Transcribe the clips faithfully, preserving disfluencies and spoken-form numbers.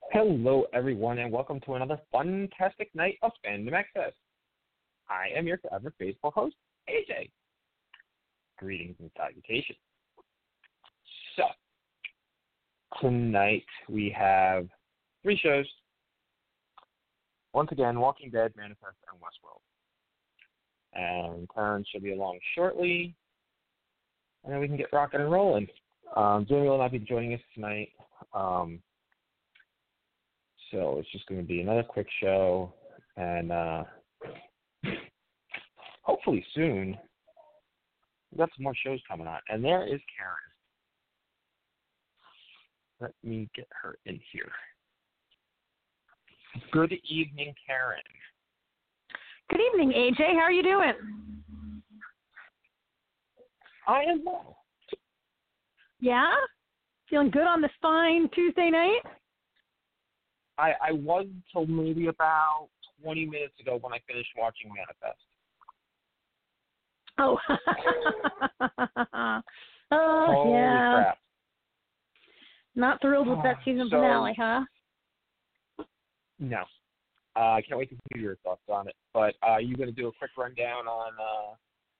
Hello, everyone, and welcome to another fantastic night of Fandom Access. I am your forever faithful host, A J. Greetings and salutations. So, tonight we have three shows. Once again, Walking Dead, Manifest, and Westworld. And Karen should be along shortly, and then we can get rocking and rolling. Um, Jamie will not be joining us tonight. Um, So it's just going to be another quick show, and uh, hopefully soon we've got some more shows coming on. And there is Karen. Let me get her in here. Good evening, Karen. Good evening, A J. How are you doing? I am well. Yeah? Feeling good on this fine Tuesday night? I, I was until maybe about twenty minutes ago when I finished watching Manifest. Oh. oh, Holy yeah. crap. Not thrilled with that season so, finale, huh? No. Uh, I can't wait to hear your thoughts on it. But uh, are you going to do a quick rundown on uh,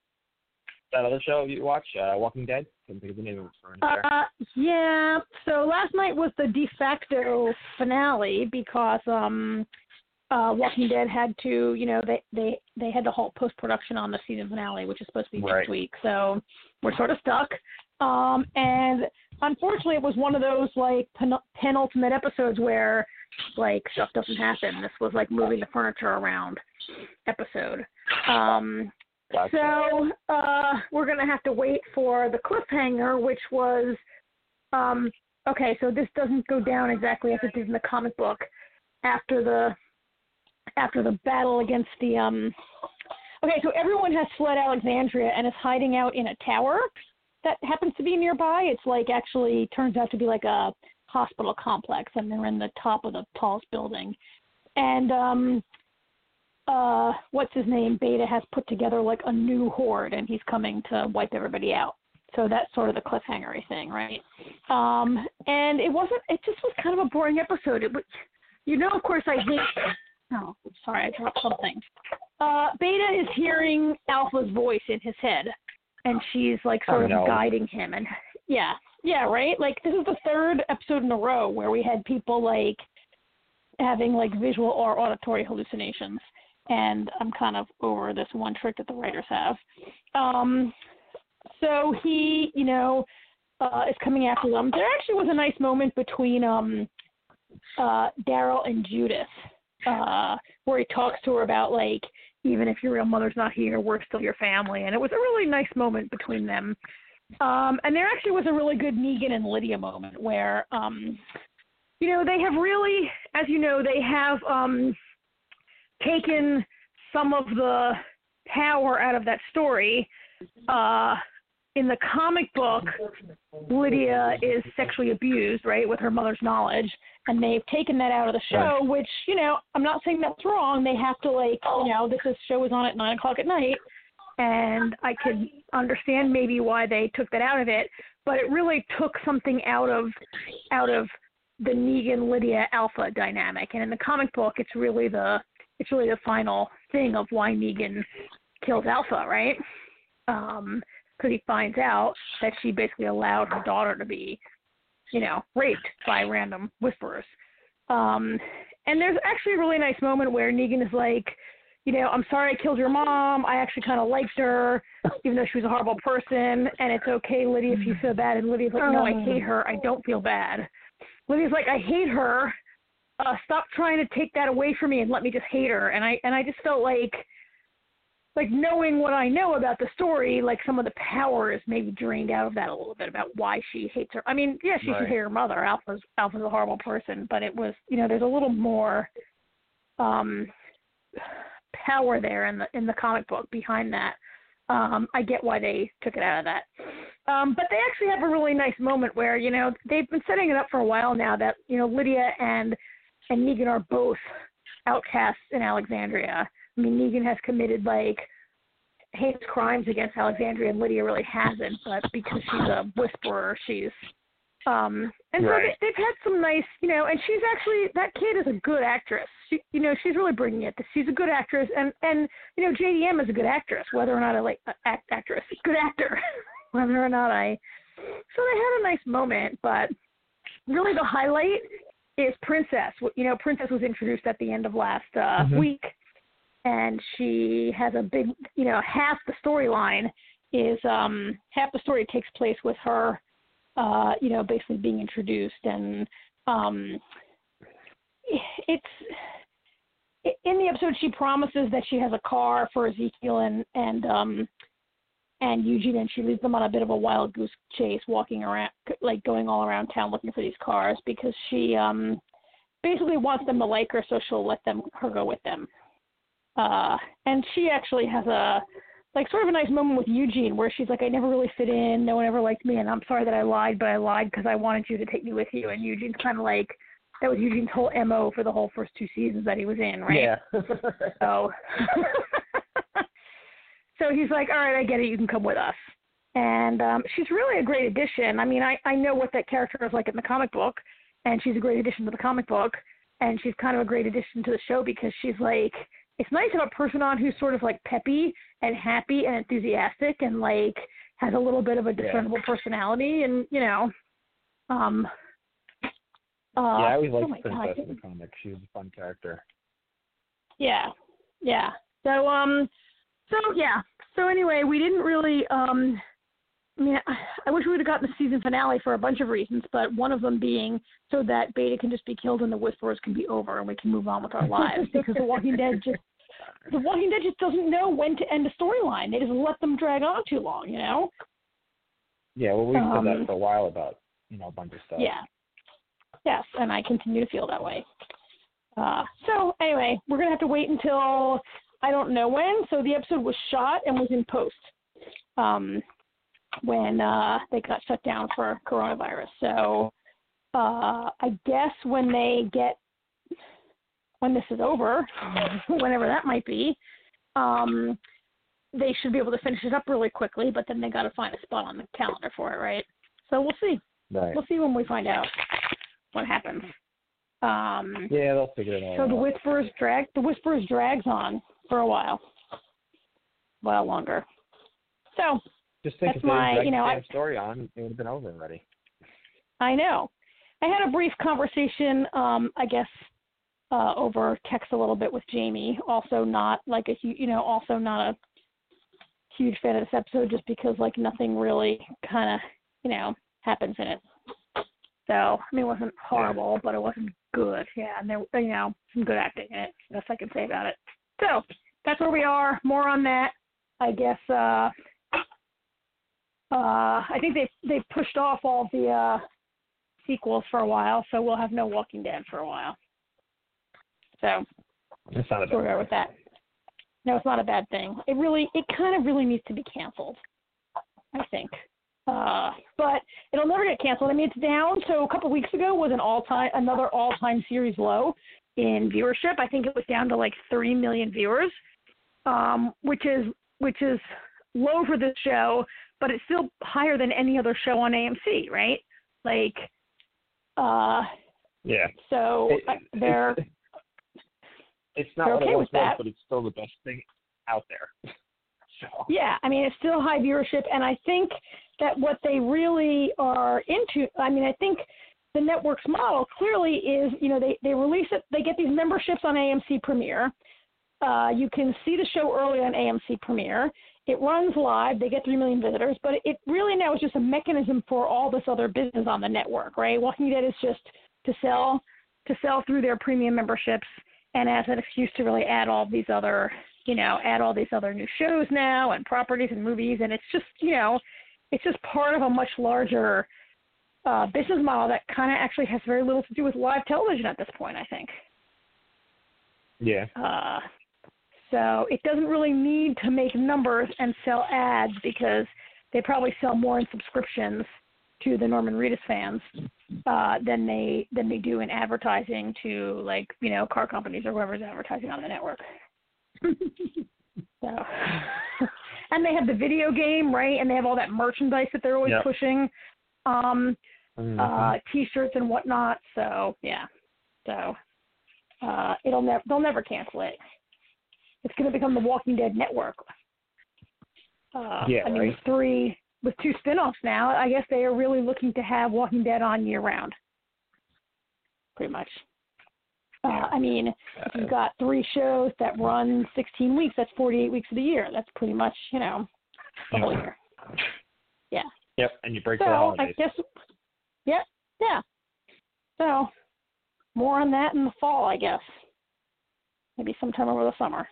that other show you watch, uh, Walking Dead? Couldn't think of the name of it for a minute there. Uh, yeah. So last night was the de facto finale because um, uh, Walking Dead had to, you know, they, they, they had to halt post-production on the season finale, which is supposed to be right. next week. So we're sort of stuck. Um, and unfortunately, it was one of those, like, pen- penultimate episodes where, like, stuff doesn't happen. This was, like, moving the furniture around episode. Um Gotcha. So uh, we're going to have to wait for the cliffhanger, which was, um, okay, so this doesn't go down exactly as it did in the comic book. After the after the battle against the, um, okay, so everyone has fled Alexandria and is hiding out in a tower that happens to be nearby. It's like actually turns out to be like a hospital complex, and they're in the top of the tallest building. And, um, Uh, what's his name? Beta has put together like a new horde, and he's coming to wipe everybody out. So that's sort of the cliffhangery thing, right? Um, and it wasn't. It just was kind of a boring episode. It was, you know, of course, I hate. Oh, sorry, I dropped something. Uh, Beta is hearing Alpha's voice in his head, and she's like sort oh, of no. guiding him. And yeah, yeah, right. Like this is the third episode in a row where we had people like having like visual or auditory hallucinations. And I'm kind of over this one trick that the writers have. Um, so he, you know, uh, is coming after them. There actually was a nice moment between um, uh, Daryl and Judith uh, where he talks to her about, like, even if your real mother's not here, we're still your family. And it was a really nice moment between them. Um, and there actually was a really good Negan and Lydia moment where, um, you know, they have really, as you know, they have um, – taken some of the power out of that story. Uh, in the comic book, Lydia is sexually abused, right, with her mother's knowledge, and they've taken that out of the show, which, you know, I'm not saying that's wrong. They have to, like, you know, this is, show is on at nine o'clock at night, and I could understand maybe why they took that out of it, but it really took something out of out of the Negan-Lydia Alpha dynamic. And in the comic book, it's really the It's really the final thing of why Negan kills Alpha, right? Um, because he finds out that she basically allowed her daughter to be, you know, raped by random whisperers. Um, and there's actually a really nice moment where Negan is like, you know, I'm sorry I killed your mom. I actually kind of liked her, even though she was a horrible person. And it's okay, Lydia, if you feel bad. And Lydia's like, no, I hate her. I don't feel bad. Lydia's like, I hate her. Uh, stop trying to take that away from me and let me just hate her. And I and I just felt like, like knowing what I know about the story, like some of the power is maybe drained out of that a little bit about why she hates her. I mean, yeah, she right. should hate her mother. Alpha's Alpha's a horrible person, but it was, you know, there's a little more um, power there in the in the comic book behind that. Um, I get why they took it out of that. Um, but they actually have a really nice moment where, you know, they've been setting it up for a while now that, you know, Lydia and and Negan are both outcasts in Alexandria. I mean, Negan has committed, like, heinous crimes against Alexandria, and Lydia really hasn't, but because she's a whisperer, she's Um, and right. so they, they've had some nice, you know, and she's actually, that kid is a good actress. She, you know, she's really bringing it. She's a good actress, and, and you know, J D M is a good actress, whether or not I like, uh, act, actress, good actor, whether or not I, so they had a nice moment, but really the highlight is Princess. You know, Princess was introduced at the end of last uh, mm-hmm. week, and she has a big, you know, half the storyline is, um, half the story takes place with her, Uh, you know, basically being introduced, and um, it's in the episode. She promises that she has a car for Ezekiel and and um, and Eugene, and she leads them on a bit of a wild goose chase, walking around, like going all around town looking for these cars, because she um, basically wants them to like her, so she'll let them her go with them. Uh, and she actually has a like sort of a nice moment with Eugene where she's like, I never really fit in. No one ever liked me. And I'm sorry that I lied, but I lied because I wanted you to take me with you. And Eugene's kind of like, that was Eugene's whole M O for the whole first two seasons that he was in, right? Yeah. so, so he's like, all right, I get it. You can come with us. And um, she's really a great addition. I mean, I, I know what that character is like in the comic book, and she's a great addition to the comic book. And she's kind of a great addition to the show because she's like, it's nice to have a person on who's sort of like peppy and happy and enthusiastic and like has a little bit of a discernible yeah. personality, and you know, um, uh, yeah, I always liked oh Princess God. in the comic. She was a fun character. Yeah, yeah. So um, so yeah. So anyway, we didn't really um. I mean, I, I wish we would have gotten the season finale for a bunch of reasons, but one of them being so that Beta can just be killed and the Whisperers can be over and we can move on with our lives, because The Walking Dead just The Walking Dead just doesn't know when to end a storyline. They just let them drag on too long, you know? Yeah, well, we've um, said that for a while about, you know, a bunch of stuff. Yeah. Yes, and I continue to feel that way. Uh, so anyway, we're going to have to wait until I don't know when. So the episode was shot and was in post. Um when uh, they got shut down for coronavirus. So uh, I guess when they get, when this is over, whenever that might be, um, they should be able to finish it up really quickly, but then they got to find a spot on the calendar for it, right? So we'll see. Right. We'll see when we find out what happens. Um, yeah, they'll figure it all so out. So the Whisperers drag, the Whisperers drags on for a while, a while longer. So Just think That's if they my, dragged you know, the I, damn story on, it would have been over already. I know. I had a brief conversation, um, I guess, uh, over text a little bit with Jamie. Also, not like a, you know, also not a huge fan of this episode, just because like nothing really kind of, you know, happens in it. So I mean, it wasn't horrible, but it wasn't good. Yeah, and there, you know, some good acting in it. That's all I can say about it. So that's where we are. More on that, I guess. Uh, Uh, I think they they pushed off all the uh, sequels for a while, so we'll have no Walking Dead for a while. So that's not a bad we're there with that. No, it's not a bad thing. It really, it kind of really needs to be canceled, I think. Uh, but it'll never get canceled. I mean, it's down. So a couple weeks ago was an all-time, another all-time series low in viewership. I think it was down to like three million viewers, um, which is which is low for this show. But it's still higher than any other show on A M C, right? Like, uh, yeah. So it, uh, they're it's, it's not they're what okay it with was, that. but it's still the best thing out there. So. Yeah, I mean, it's still high viewership, and I think that what they really are into, I mean, I think the network's model clearly is, you know, they, they release it, they get these memberships on A M C Premiere. Uh, you can see the show early on A M C Premiere. It runs live. They get three million visitors, but it really now is just a mechanism for all this other business on the network, right? Walking Dead is just to sell to sell through their premium memberships and as an excuse to really add all these other, you know, add all these other new shows now and properties and movies. And it's just, you know, it's just part of a much larger uh, business model that kind of actually has very little to do with live television at this point, I think. Yeah. Uh, So it doesn't really need to make numbers and sell ads because they probably sell more in subscriptions to the Norman Reedus fans uh, than they than they do in advertising to, like, you know, car companies or whoever's advertising on the network. So, and they have the video game, right? And they have all that merchandise that they're always yep. pushing. Um, mm-hmm. uh, T-shirts and whatnot. So yeah, so uh, it'll never they'll never cancel it. It's going to become the Walking Dead network. Uh, yeah, I mean, right. with three with two spinoffs now, I guess they are really looking to have Walking Dead on year round. Pretty much. Uh, Yeah. I mean, if you've got three shows that run sixteen weeks, that's forty-eight weeks of the year. That's pretty much, you know, the whole year. Yeah. Yep, and you break So for the holidays. I guess, yeah, yeah. So more on that in the fall, I guess. Maybe sometime over the summer.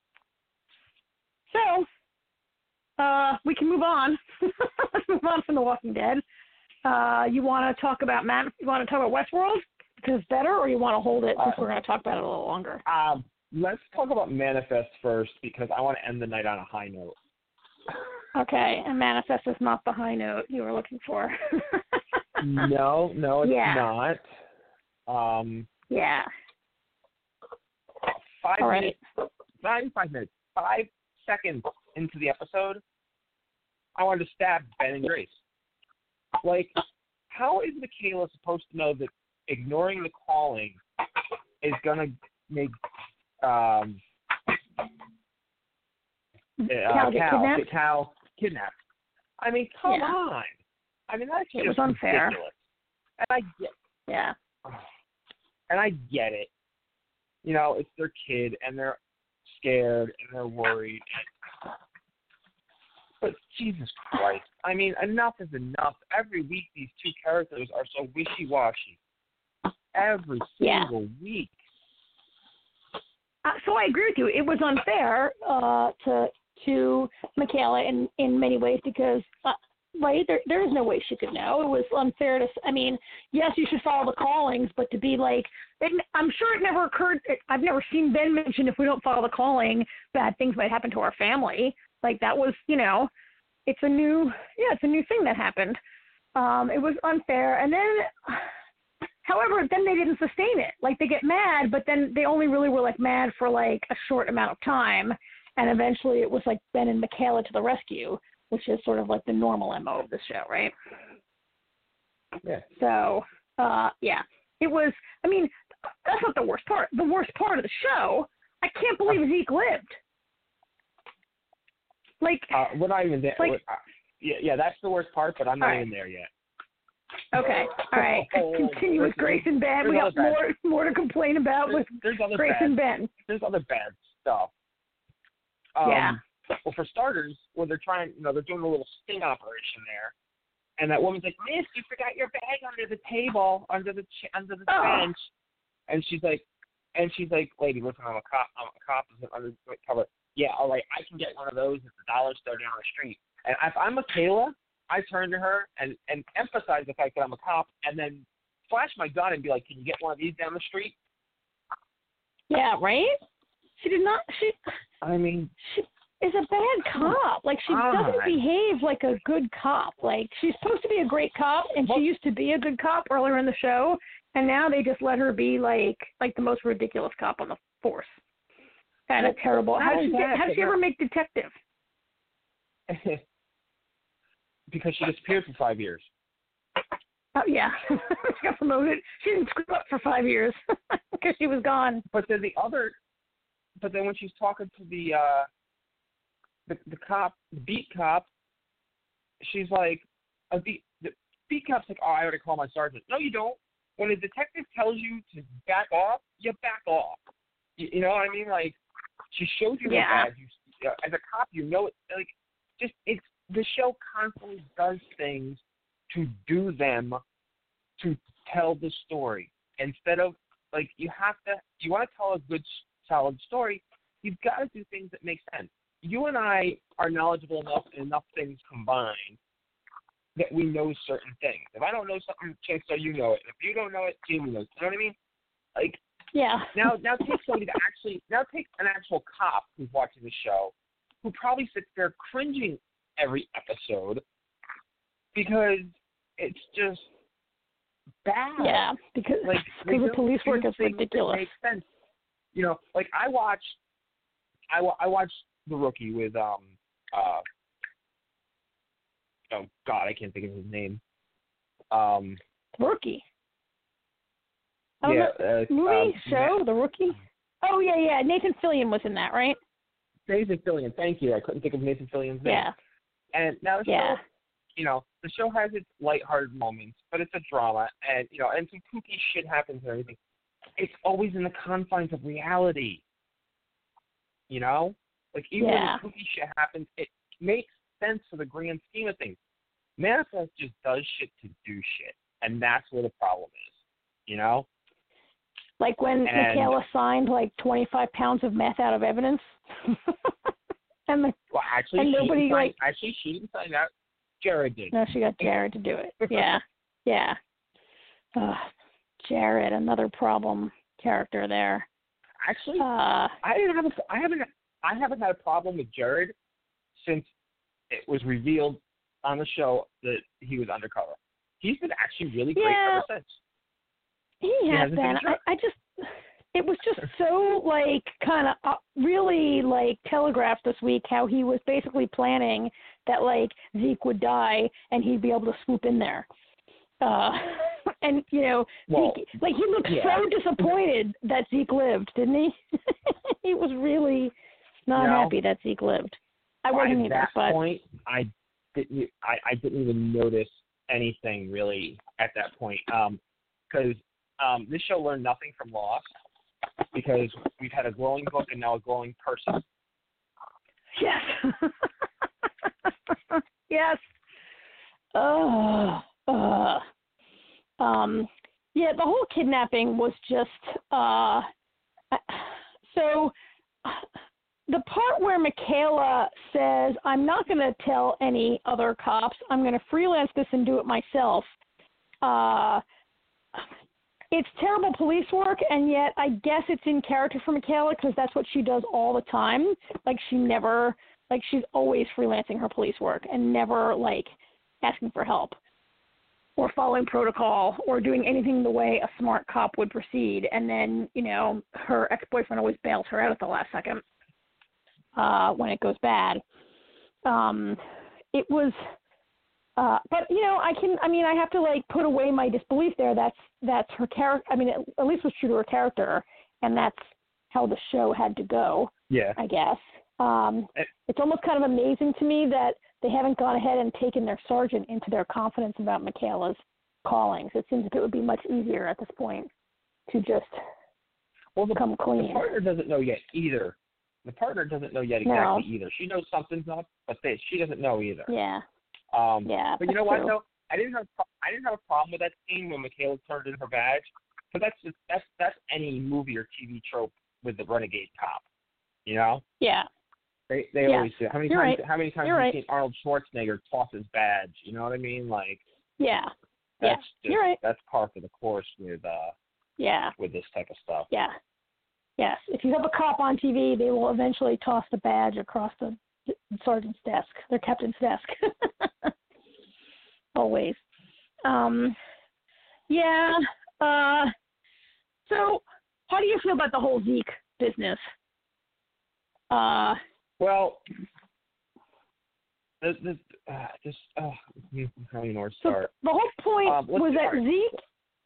So uh, we can move on. Let's move on from The Walking Dead. Uh, you want to talk about Man- You want to talk about Westworld because it's better, or you want to hold it since Uh, we're going to talk about it a little longer? Um, let's talk about Manifest first because I want to end the night on a high note. Okay, and Manifest is not the high note you were looking for. no, no, it's yeah. not. Um, yeah. Five All right. minutes, not even five minutes, five seconds into the episode, I wanted to stab Ben and Grace. Like, how is Michaela supposed to know that ignoring the calling is going to make um, Cal uh, get Cal, kidnapped? Cal kidnapped? I mean, come Yeah. on. I mean, that's It just was unfair. ridiculous. And I get, Yeah. and I get it. You know, it's their kid, and they're scared, and they're worried. But Jesus Christ, I mean, enough is enough. Every week, these two characters are so wishy-washy. Every single yeah. week. Uh, so I agree with you. It was unfair uh, to to Michaela in, in many ways because, uh, right, there there is no way she could know. It was unfair to, I mean, yes, you should follow the callings, but to be like, it, I'm sure it never occurred, it, I've never seen Ben mention if we don't follow the calling, bad things might happen to our family. Like that was, you know, it's a new, yeah, it's a new thing that happened. Um, it was unfair. And then, however, then they didn't sustain it. Like they get mad, but then they only really were like mad for like a short amount of time. And eventually it was like Ben and Michaela to the rescue, which is sort of like the normal M O of the show, right? Yeah. So, uh, yeah, it was, I mean, that's not the worst part. The worst part of the show, I can't believe Zeke lived. Like, uh, we're not even there. Like, uh, yeah, yeah, that's the worst part, but I'm not right. even there yet. Okay, all right. Oh, Continue with Grace and Ben. there's We got other bad- more more to complain about There's, with there's other Grace bad. and Ben. There's other bad stuff. Um, Yeah. Well, for starters, when they're trying, you know, they're doing a little sting operation there, and that woman's like, "Miss, you forgot your bag under the table, under the ch- under the Oh. bench," and she's like, and she's like, "Lady, listen, I'm a cop. I'm a cop. Isn't under the cover. Yeah, all right, I can get one of those at the dollar store down the street." And if I'm Michaela, I turn to her and, and emphasize the fact that I'm a cop, and then flash my gun and be like, "Can you get one of these down the street?" Yeah, right? She did not, she, I mean, she is a bad cop. Like, she God. doesn't behave like a good cop. Like, she's supposed to be a great cop, and she used to be a good cop earlier in the show, and now they just let her be, like, like the most ridiculous cop on the force. Kind of Well, terrible. not How did only she, get, that, how did but she ever not- make detective? because she disappeared for five years. Oh, yeah. She got promoted. She didn't screw up for five years because she was gone. But then the other, but then when she's talking to the uh, the, the cop, the beat cop, she's like, a beat, the beat cop's like, "Oh, I already called my sergeant." No, you don't. When a detective tells you to back off, you back off. You, you know what I mean? Like, she showed you Yeah. the bad. You, uh, as a cop, you know it. Like, just it's the show constantly does things to do them to tell the story instead of like you have to. You want to tell a good, solid story. You've got to do things that make sense. You and I are knowledgeable enough and enough things combined that we know certain things. If I don't know something, chances are you know it. If you don't know it, Jamie knows. You know what I mean? Like, Yeah. now, now take somebody to actually, now take an actual cop who's watching the show, who probably sits there cringing every episode because it's just bad. Yeah, because Like, they because the don't police do work is things that ridiculous. make sense. You know, like I watched, I, wa- I watched The Rookie with um uh oh God, I can't think of his name. Um, Rookie. I don't yeah, know. uh, Movie, um, show, The Rookie? Oh, yeah, yeah. Nathan Fillion was in that, right? Nathan Fillion, thank you. I couldn't think of Nathan Fillion's name. Yeah. And now the Yeah. show, you know, the show has its lighthearted moments, but it's a drama, and, you know, and some kooky shit happens and everything. It's always in the confines of reality. You know? Like, even Yeah. when the kooky shit happens, it makes sense for the grand scheme of things. Manifest just does shit to do shit, and that's where the problem is. You know? Like when and, Michaela signed like twenty-five pounds of meth out of evidence. and the, well, actually, and she nobody didn't sign, like. Actually, she didn't sign that. Jared did. No, she got Jared to do it. Yeah. Yeah. Uh, Jared, another problem character there. Actually, uh, I didn't have a, I haven't I haven't had a problem with Jared since it was revealed on the show that he was undercover. He's been actually really great yeah, ever since. He He has hasn't been. been I, I just, it was just so like kind of uh, really like telegraphed this week how he was basically planning that like Zeke would die and he'd be able to swoop in there. Uh, and you know, well, Zeke, like he looked yeah. so disappointed that Zeke lived, didn't he? He was really not you know, happy that Zeke lived. I wasn't at either, that but point, I didn't. I, I didn't even notice anything really at that point. Um, because um, this show learned nothing from Lost because we've had a glowing book and now a glowing person. yes, yes. Oh, uh, um, yeah. The whole kidnapping was just uh. So. The part where Michaela says, I'm not going to tell any other cops, I'm going to freelance this and do it myself, uh, it's terrible police work, and yet I guess it's in character for Michaela because that's what she does all the time. Like, she never, like, she's always freelancing her police work and never, like, asking for help or following protocol or doing anything the way a smart cop would proceed. And then, you know, her ex-boyfriend always bails her out at the last second. Uh, when it goes bad. Um, it was, uh, but you know, I can, I mean, I have to like put away my disbelief there. That's, that's her character. I mean, it at least was true to her character, and that's how the show had to go. Yeah. I guess. Um, it, it's almost kind of amazing to me that they haven't gone ahead and taken their sergeant into their confidence about Michaela's callings. It seems like it would be much easier at this point to just well, the, come clean. The partner doesn't know yet either. The partner doesn't know yet exactly no. either. She knows something's up, but they, she doesn't know either. Yeah. Um, yeah. But you know what true. though? I didn't have I didn't have a problem with that scene when Michaela turned in her badge. But that's just, that's that's any movie or T V trope with the renegade cop. You know? Yeah. They they yeah. always do. How many You're times right. how many times You're have right. you seen Arnold Schwarzenegger toss his badge? You know what I mean? Like Yeah. that's yeah. just, You're right. that's par for the course with uh yeah. with this type of stuff. Yeah. Yes. If you have a cop on T V, they will eventually toss the badge across the sergeant's desk, their captain's desk. Always. Um, yeah. Uh, so, how do you feel about the whole Zeke business? Uh, well, this, this, uh, just uh, I don't even know where to so start. the whole point Um, was that start. Zeke,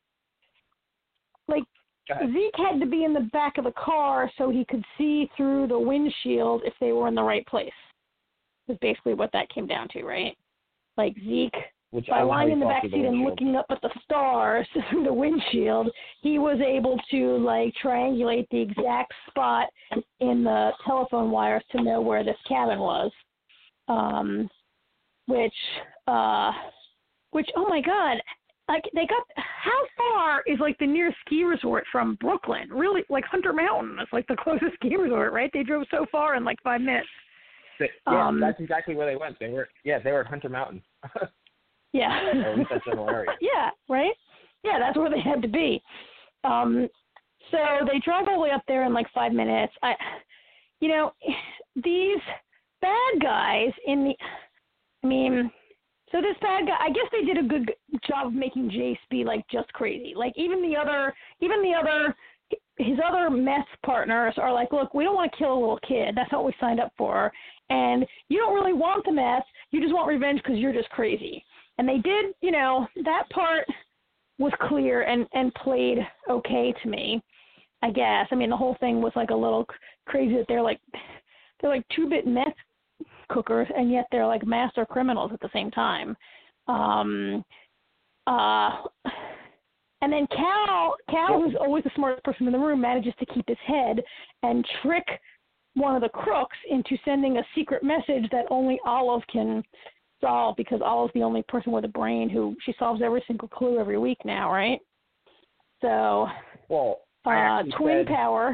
like, Zeke had to be in the back of the car so he could see through the windshield if they were in the right place. Is basically what that came down to, right? Like Zeke, Which by lying in the back seat and looking up at the stars through the windshield, he was able to like triangulate the exact spot in the telephone wires to know where this cabin was. Um, which, uh, which, oh my God. Like, they got, how far is, like, the nearest ski resort from Brooklyn? Really, like, Hunter Mountain is, like, the closest ski resort, right? They drove so far in, like, five minutes. They, yeah, um, that's exactly where they went. They were, yeah, they were at Hunter Mountain. yeah. Or at least that general area. Yeah, right? Yeah, that's where they had to be. Um, so they drive all the way up there in, like, five minutes. I, you know, these bad guys in the, I mean... So this bad guy, I guess they did a good job of making Jace be like just crazy. Like even the other, even the other, his other meth partners are like, look, we don't want to kill a little kid. That's not what we signed up for. And you don't really want the meth. You just want revenge because you're just crazy. And they did, you know, that part was clear and, and played okay to me, I guess. I mean, the whole thing was like a little crazy that they're like they're like two-bit meth cookers, and yet they're like master criminals at the same time. Um, uh, and then Cal, Cal, who's always the smartest person in the room, manages to keep his head and trick one of the crooks into sending a secret message that only Olive can solve, because Olive's the only person with a brain who she solves every single clue every week now, right? So, well, uh, twin said, power.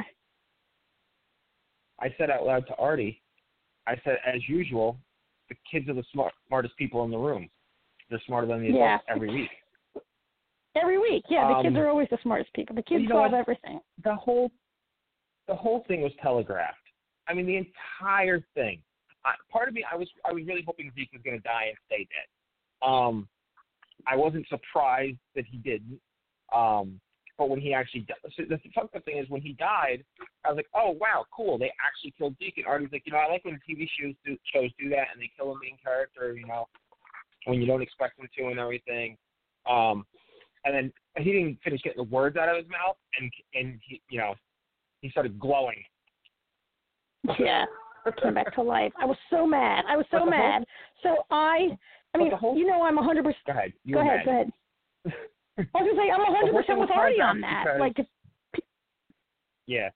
I said out loud to Artie, I said, as usual, the kids are the smart, smartest people in the room. They're smarter than the adults Yeah. every week. Every week, yeah. The um, kids are always the smartest people. The kids you know solve what? everything. The whole, the whole thing was telegraphed. I mean, the entire thing. I, part of me, I was, I was really hoping Zeke was going to die and stay dead. Um, I wasn't surprised that he didn't. Um, but when he actually died, so the fucked up thing is when he died, I was like, oh wow, cool, they actually killed Zeke. And Artie's like, you know, I like when T V shows do, shows do that and they kill a main character, you know, when you don't expect them to and everything. Um, and then he didn't finish getting the words out of his mouth, and and he, you know, he started glowing. Yeah, came back to life. I was so mad. I was so mad. Whole, so I, I mean, whole, you know, I'm one hundred percent. Go ahead. You go ahead. mad. Go ahead. I was gonna say I'm one hundred percent with Artie on that. Because, like, if, yeah.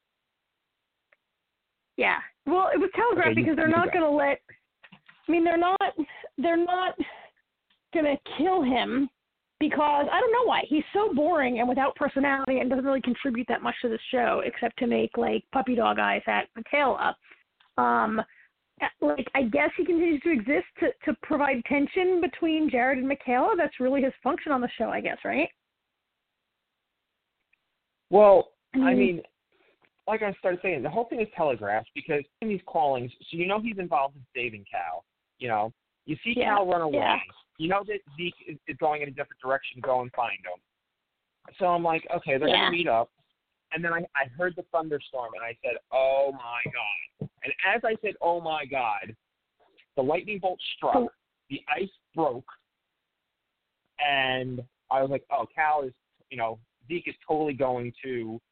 Yeah. Well, it was telegraphed okay, because you, they're you not going to let. I mean, they're not. They're not going to kill him because I don't know why. He's so boring and without personality and doesn't really contribute that much to the show except to make like puppy dog eyes at Michaela. Um, like I guess he continues to exist to to provide tension between Jared and Michaela. That's really his function on the show, I guess, right? Well, I mean, I mean, like I started saying, the whole thing is telegraphed because in these callings, so you know he's involved in saving Cal. You know, you see yeah, Cal run away. Yeah. You know that Zeke is, is going in a different direction. Go and find him. So I'm like, okay, they're yeah. going to meet up. And then I, I heard the thunderstorm, and I said, oh, my God. And as I said, oh, my God, the lightning bolt struck, Oh. the ice broke, and I was like, oh, Cal is, you know, Zeke is totally going to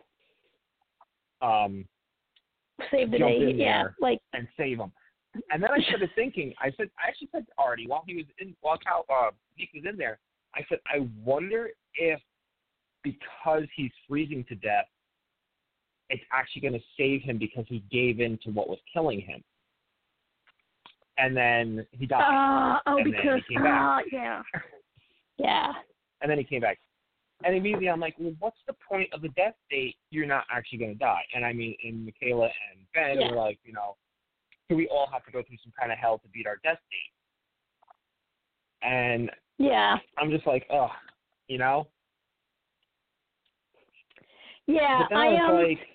um, save the jump day, in yeah, there like and save him. And then I started thinking, I said, I actually said to Artie, while he was in, while Cal, uh, Zeke was in there, I said, I wonder if because he's freezing to death, it's actually going to save him because he gave in to what was killing him. And then he died. Uh, oh, and because, then he came back. uh, yeah. Yeah. And then he came back. And immediately I'm like, well, what's the point of the death date? You're not actually going to die. And I mean, and Michaela and Ben Yeah. were like, you know, do we all have to go through some kind of hell to beat our death date? And Yeah. I'm just like, ugh, you know? Yeah, But then I I was um. like,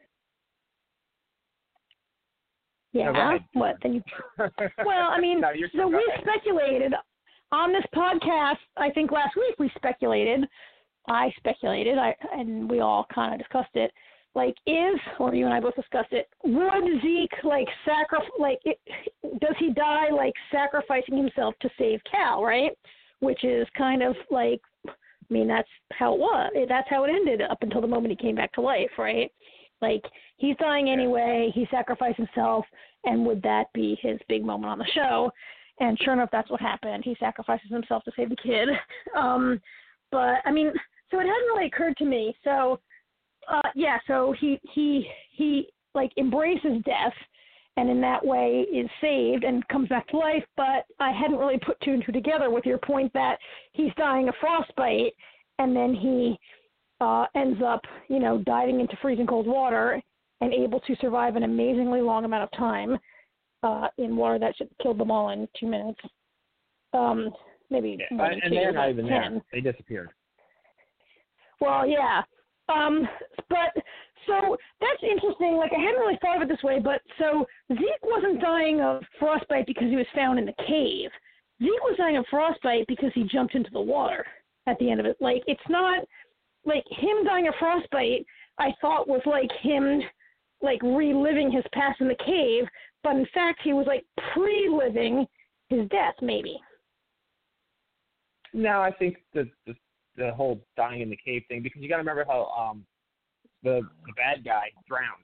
yeah. no, go ahead. What? Then you. Well, I mean, no, you're so we ahead. speculated on this podcast. I think last week we speculated. I speculated. I and we all kind of discussed it. Like, is or you and I both discussed it. Would Zeke like sacrifice? Like, it, does he die like sacrificing himself to save Cal? Right? Which is kind of like. I mean, that's how it was. That's how it ended up until the moment he came back to life, right? Like, he's dying anyway. He sacrificed himself, and would that be his big moment on the show? And sure enough, that's what happened. He sacrifices himself to save the kid. Um, but, I mean, so it hadn't really occurred to me. So, uh, yeah, so he, he, he, like, embraces death, and in that way is saved and comes back to life, but I hadn't really put two and two together with your point that he's dying of frostbite, and then he uh, ends up, you know, diving into freezing cold water and able to survive an amazingly long amount of time uh, in water that should kill them all in two minutes. Um, maybe yeah. more than And two, they're not even ten. there. They disappeared. Well, yeah. Um, but so that's interesting. Like, I hadn't really thought of it this way, but so Zeke wasn't dying of frostbite because he was found in the cave. Zeke was dying of frostbite because he jumped into the water at the end of it. Like, it's not like him dying of frostbite, I thought was like him like reliving his past in the cave, but in fact he was like pre-living his death, maybe. No, I think the, the the whole dying in the cave thing, because you got to remember how um the the bad guy drowned.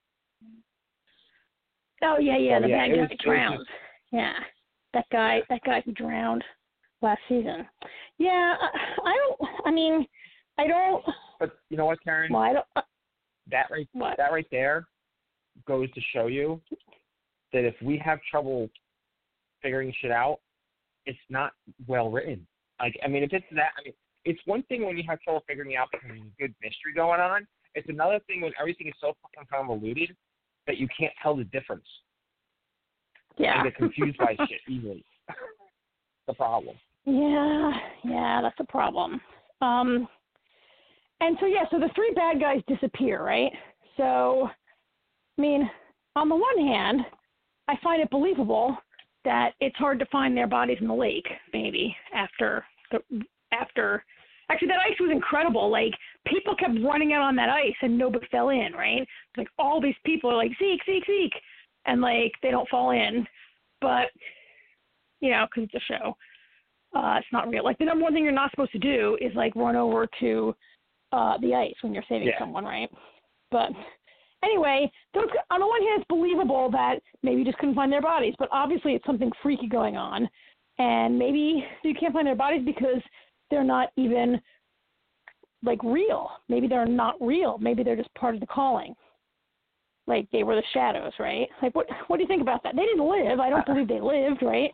Oh yeah, yeah, So, the yeah, bad it guy was- it was drowned. just- Yeah, that guy, that guy who drowned last season. Yeah, I, I don't. I mean, I don't. But you know what, Karen? Well, I don't. Uh, That right, what? that right there goes to show you that if we have trouble figuring shit out, it's not well written. Like, I mean, if it's that, I mean, it's one thing when you have trouble figuring it out because there's a good mystery going on. It's another thing when everything is so fucking convoluted that you can't tell the difference. Yeah. And get confused by shit easily. The problem. Yeah, yeah, that's a problem. Um, and so yeah, so the three bad guys disappear, right? So, I mean, on the one hand, I find it believable that it's hard to find their bodies in the lake, maybe after the after. Actually, that ice was incredible. Like, people kept running out on that ice and nobody fell in, right? Like, all these people are like, Zeke, Zeke, Zeke. And, like, they don't fall in. But, you know, because it's a show. Uh, it's not real. Like, the number one thing you're not supposed to do is, like, run over to uh, the ice when you're saving yeah. someone, right? But anyway, those, on the one hand, it's believable that maybe you just couldn't find their bodies. But obviously it's something freaky going on. And maybe you can't find their bodies because they're not even, like, real. Maybe they're not real. Maybe they're just part of the calling. Like, they were the shadows, right? Like, what what do you think about that? They didn't live. I don't believe they lived, right?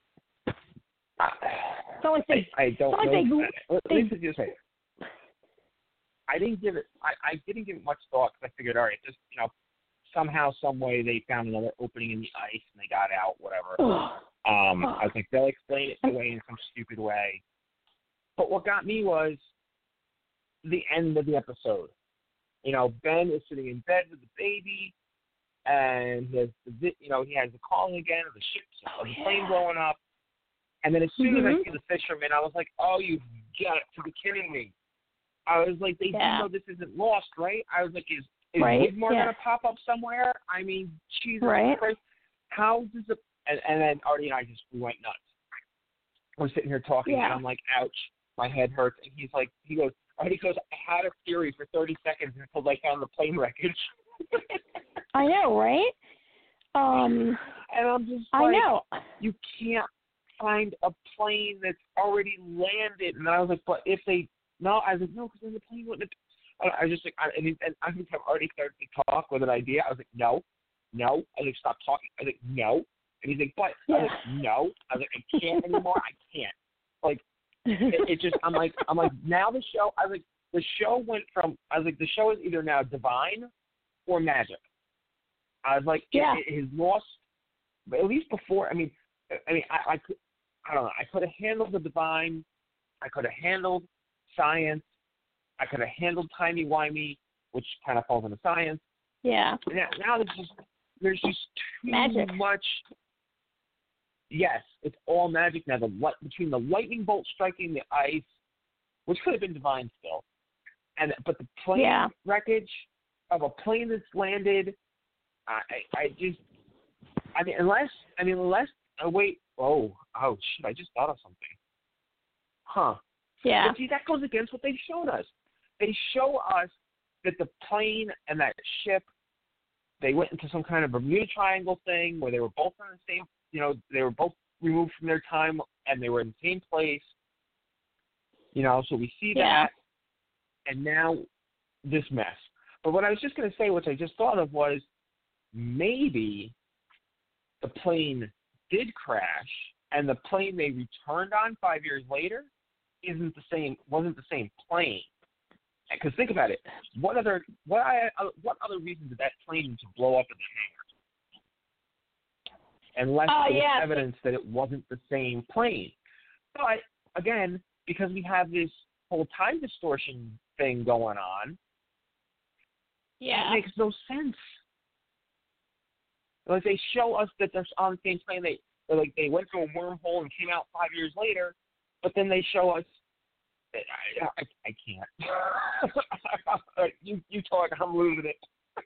It's not like they, I, I don't it's not know. like they, Let they, me put it this way. I didn't give it. I, I didn't give it much thought because I figured, all right, just you know, somehow, some way, they found another opening in the ice and they got out, whatever. ugh, Um, ugh. I was like, they'll explain it away in some stupid way. But what got me was the end of the episode. You know, Ben is sitting in bed with the baby, and he has the, you know, he has the calling again of the ship, Oh, of the yeah. plane blowing up. And then as soon Mhm. as I see the fisherman, I was like, oh, you got to be kidding me. I was like, they Yeah. do know this isn't lost, right? I was like, is, is Right, Widmore yeah. going to pop up somewhere? I mean, Jesus Right. Christ. How does it, and, and then Artie and I just, we went nuts. We're sitting here talking, Yeah. and I'm like, ouch, my head hurts. And he's like, he goes, Artie goes, I had a theory for thirty seconds until I found the plane wreckage. I know, right? Um, And I'm just I like, know. you can't find a plane that's already landed. And I was like, but if they, no, I was like, no, because then the plane wouldn't have, I was just like, I, and, he, and I think I've already started to talk with an idea. I was like, no, no. I was like, stop talking. I was like, no. And he's like, but, Yeah. I was like, no. I was like, I can't anymore. I can't. Like, it, it just, I'm like, I'm like, now the show, I was like, the show went from, I was like, the show is either now divine or magic. I was like, Yeah. it, it has lost, but at least before, I mean, I mean, I, I could, I don't know, I could have handled the divine, I could have handled science, I could have handled timey-wimey, which kind of falls into science. Yeah. Now, now there's just, there's just too Magic. much. Yes, it's all magic now. The what between the lightning bolt striking the ice, which could have been divine still, and but the plane Yeah. wreckage of a plane that's landed, I, I, I just, I mean, unless, I mean, unless, oh wait, oh, oh shit, I just thought of something, huh? Yeah. But see, that goes against what they've shown us. They show us that the plane and that ship, they went into some kind of Bermuda Triangle thing where they were both in the same, you know, they were both removed from their time and they were in the same place. You know, so we see Yeah. that, and now this mess. But what I was just going to say, which I just thought of, was maybe the plane did crash, and the plane they returned on five years later isn't the same, wasn't the same plane. Because think about it, what other, what I, what other reason did that plane to blow up in the hangar? Unless Oh, there was yeah. evidence that it wasn't the same plane. But again, because we have this whole time distortion thing going on, Yeah. it makes no sense. Like they show us that they're on the same plane. They they're like they went through a wormhole and came out five years later, but then they show us. I I, I can't. you you talk. I'm losing it.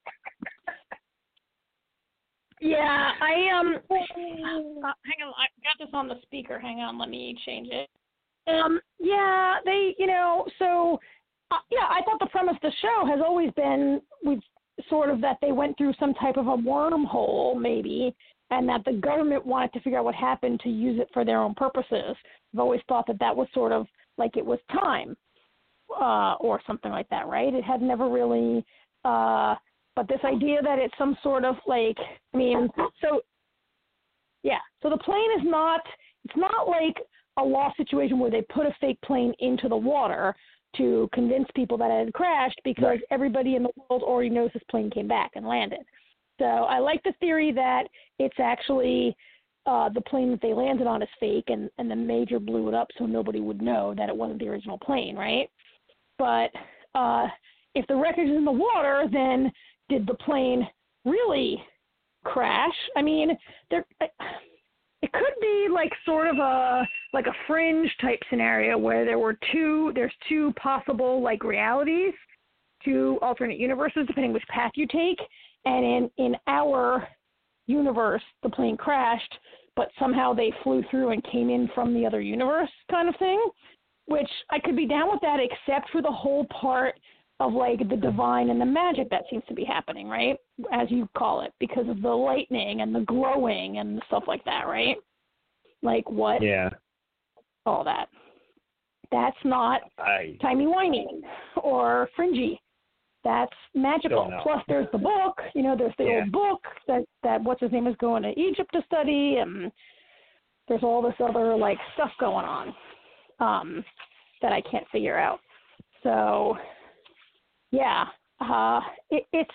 Yeah. I um. Uh, hang on. I got this on the speaker. Hang on. Let me change it. Um, yeah, they, you know, so, uh, yeah, I thought the premise of the show has always been we've sort of that they went through some type of a wormhole, maybe, and that the government wanted to figure out what happened to use it for their own purposes. I've always thought that that was sort of like it was time uh, or something like that, right? It had never really, uh, but this idea that it's some sort of like, I mean, so, yeah, so the plane is not, it's not like a lost situation where they put a fake plane into the water to convince people that it had crashed because right. everybody in the world already knows this plane came back and landed. So I like the theory that it's actually uh, the plane that they landed on is fake and, and the major blew it up so nobody would know that it wasn't the original plane, right? But uh, if the wreckage is in the water, then did the plane really crash? I mean, there... It could be like sort of a like a fringe type scenario where there were two there's two possible like realities, two alternate universes depending which path you take, and in in our universe the plane crashed, but somehow they flew through and came in from the other universe kind of thing, which I could be down with that except for the whole part of like the divine and the magic that seems to be happening, right? As you call it, because of the lightning and the glowing and stuff like that, right? Like what? Yeah. All that. That's not I timey-wimey or fringy. That's magical. Plus there's the book, you know, there's the yeah. old book that, that what's his name is going to Egypt to study, and there's all this other like stuff going on um, that I can't figure out. So yeah, uh, it, it's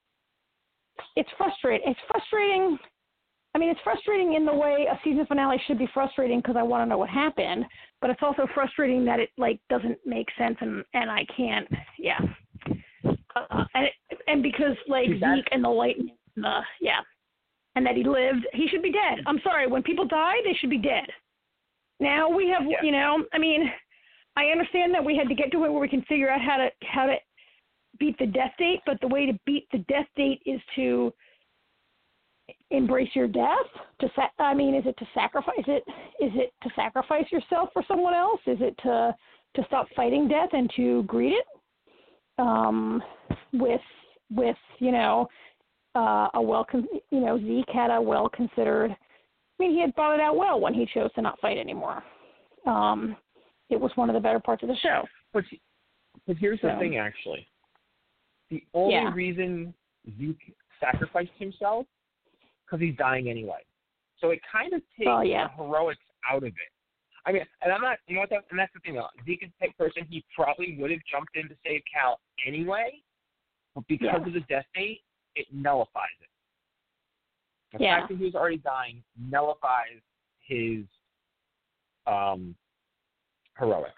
it's frustrating. It's frustrating. I mean, it's frustrating in the way a season finale should be frustrating because I want to know what happened. But it's also frustrating that it like doesn't make sense and, and I can't. Yeah, uh, and it, and because like Zeke and the lightning, the yeah, and that he lived, he should be dead. I'm sorry. When people die, they should be dead. Now we have, yeah. you know, I mean, I understand that we had to get to it where we can figure out how to how to. beat the death date, but the way to beat the death date is to embrace your death. To sa- I mean, is it to sacrifice? Is it is it to sacrifice yourself for someone else? Is it to to stop fighting death and to greet it? Um, with with you know uh, a well con- you know Zeke had a well considered. I mean, he had thought it out well when he chose to not fight anymore. Um, it was one of the better parts of the show. But but here's so. the thing, actually. The only yeah. reason Zeke sacrificed himself because he's dying anyway. So it kind of takes oh, yeah. the heroics out of it. I mean, and I'm not, you know what, that, and that's the thing though. Zeke is the type of person, he probably would have jumped in to save Cal anyway, but because yeah. of the death date, it nullifies it. The yeah. fact that he was already dying nullifies his um, heroics.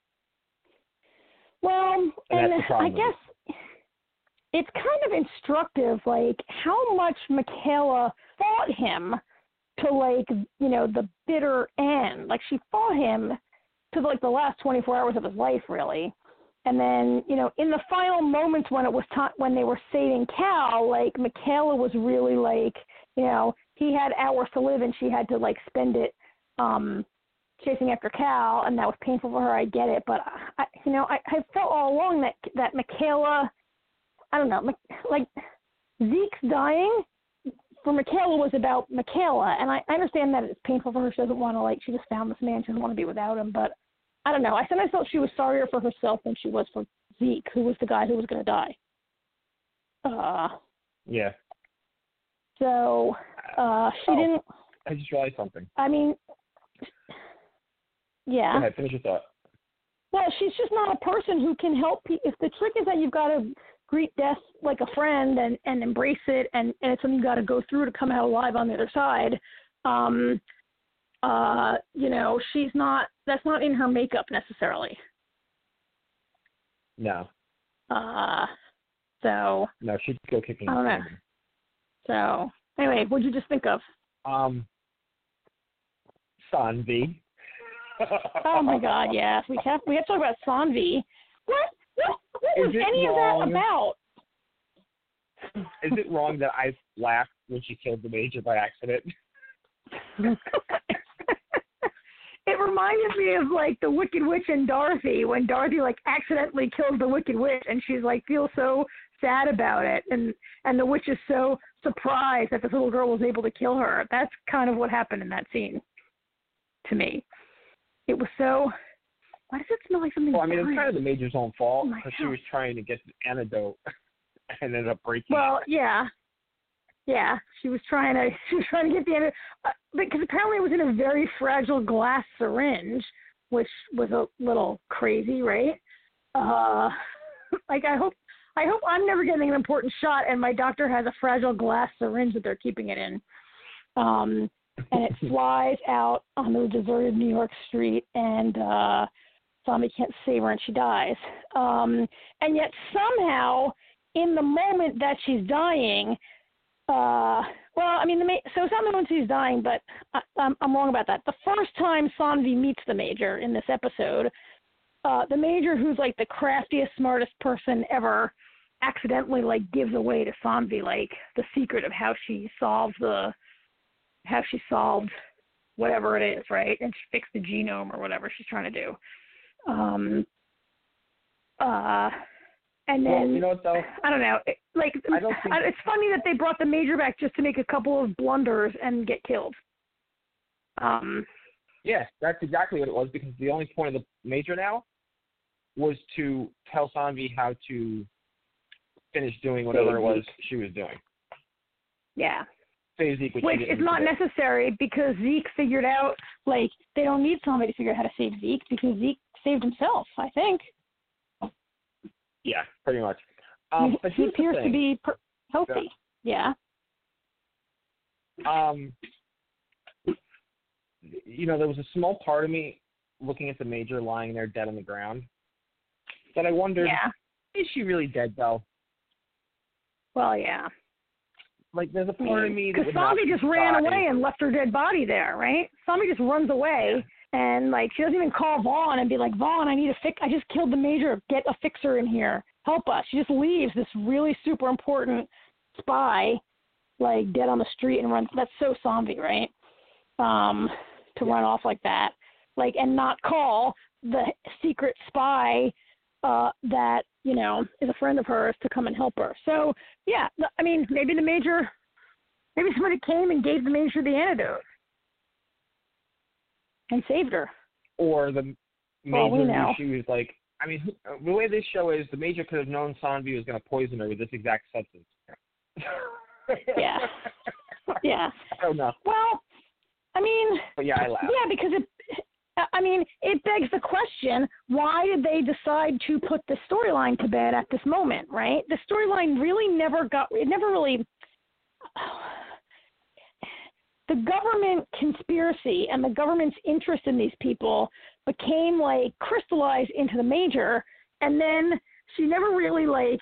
Well, and, and I guess it's kind of instructive, like, how much Michaela fought him to, like, you know, the bitter end. Like, she fought him to, like, the last twenty-four hours of his life, really. And then, you know, in the final moments when it was ta- when they were saving Cal, like, Michaela was really, like, you know, he had hours to live and she had to, like, spend it um, chasing after Cal, and that was painful for her. I get it. But, I, you know, I, I felt all along that, that Michaela... I don't know, like, Zeke's dying for Michaela was about Michaela, and I, I understand that it's painful for her. She doesn't want to, like, she just found this man. She doesn't want to be without him, but I don't know. I sometimes felt she was sorrier for herself than she was for Zeke, who was the guy who was going to die. Uh, yeah. So, uh, she oh, didn't... I just realized something. I mean, yeah. Go ahead, finish your thought. Well, she's just not a person who can help people. If the trick is that you've got to greet death like a friend and, and embrace it, and, and it's something you've got to go through to come out alive on the other side, um, uh, you know, she's not, that's not in her makeup necessarily. No. Uh, so. No, she'd go kicking. I don't know. So, anyway, what'd you just think of? Um, Sanvi. Oh my God, yes. We have, we have to talk about Sanvi. What? What, what was any wrong, of that about? Is it wrong that I laughed when she killed the Major by accident? it reminded me of like the Wicked Witch and Dorothy when Dorothy like accidentally kills the Wicked Witch and she's like feels so sad about it and and the witch is so surprised that this little girl was able to kill her. That's kind of what happened in that scene to me. It was so. Why does it smell like something? Well, I mean, dying? it's kind of the Major's own fault Oh because she was trying to get the antidote and ended up breaking. Well, it. yeah. Yeah, she was trying to she was trying to get the end, uh, because apparently it was in a very fragile glass syringe, which was a little crazy, right? Uh, like I hope I hope I'm never getting an important shot, and my doctor has a fragile glass syringe that they're keeping it in, um, and it flies out onto the deserted New York street, and uh, Zombie can't save her, and she dies. Um, and yet somehow, in the moment that she's dying. Uh, well, I mean, the ma- so it's not the moment she's dying, but I, I'm, I'm wrong about that. The first time Sanvi meets the Major in this episode, uh, the Major, who's like the craftiest, smartest person ever, accidentally like gives away to Sanvi like the secret of how she solved the, how she solved whatever it is, right? And she fixed the genome or whatever she's trying to do. Um. Uh. And then, well, you know what, though? I don't know, it, like, I don't think... it's funny that they brought the Major back just to make a couple of blunders and get killed. Um, yes, that's exactly what it was, because the only point of the Major now was to tell Sanvi how to finish doing whatever it was she was doing. Yeah. Save Zeke, which, which is not do. necessary, because Zeke figured out, like, they don't need somebody to figure out how to save Zeke, because Zeke saved himself, I think. Yeah, pretty much. Um, but he appears to be per- healthy. Yeah. Um, you know, there was a small part of me looking at the Major lying there dead on the ground that I wondered, yeah. is she really dead, though? Well, yeah. Like, there's a part I of me that Because Zombie just ran away and left her dead body there, right? Zombie just runs away. Yeah. And, like, she doesn't even call Vaughn and be like, Vaughn, I need a fix. I just killed the Major. Get a fixer in here. Help us. She just leaves this really super important spy, like, dead on the street and runs. That's so zombie, right? Um, to yeah. run off like that. Like, and not call the secret spy uh, that, you know, is a friend of hers to come and help her. So, yeah, I mean, maybe the Major, maybe somebody came and gave the Major the antidote. And saved her. Or the Major, well, we know. she was like, I mean, the way this show is, the Major could have known Sanvi was going to poison her with this exact substance. yeah. Yeah. I don't know. Well, I mean. But yeah, I laugh. Yeah, because it, I mean, it begs the question, why did they decide to put the storyline to bed at this moment, right? The storyline really never got, it never really. The government conspiracy and the government's interest in these people became, like, crystallized into the Major, and then she never really, like,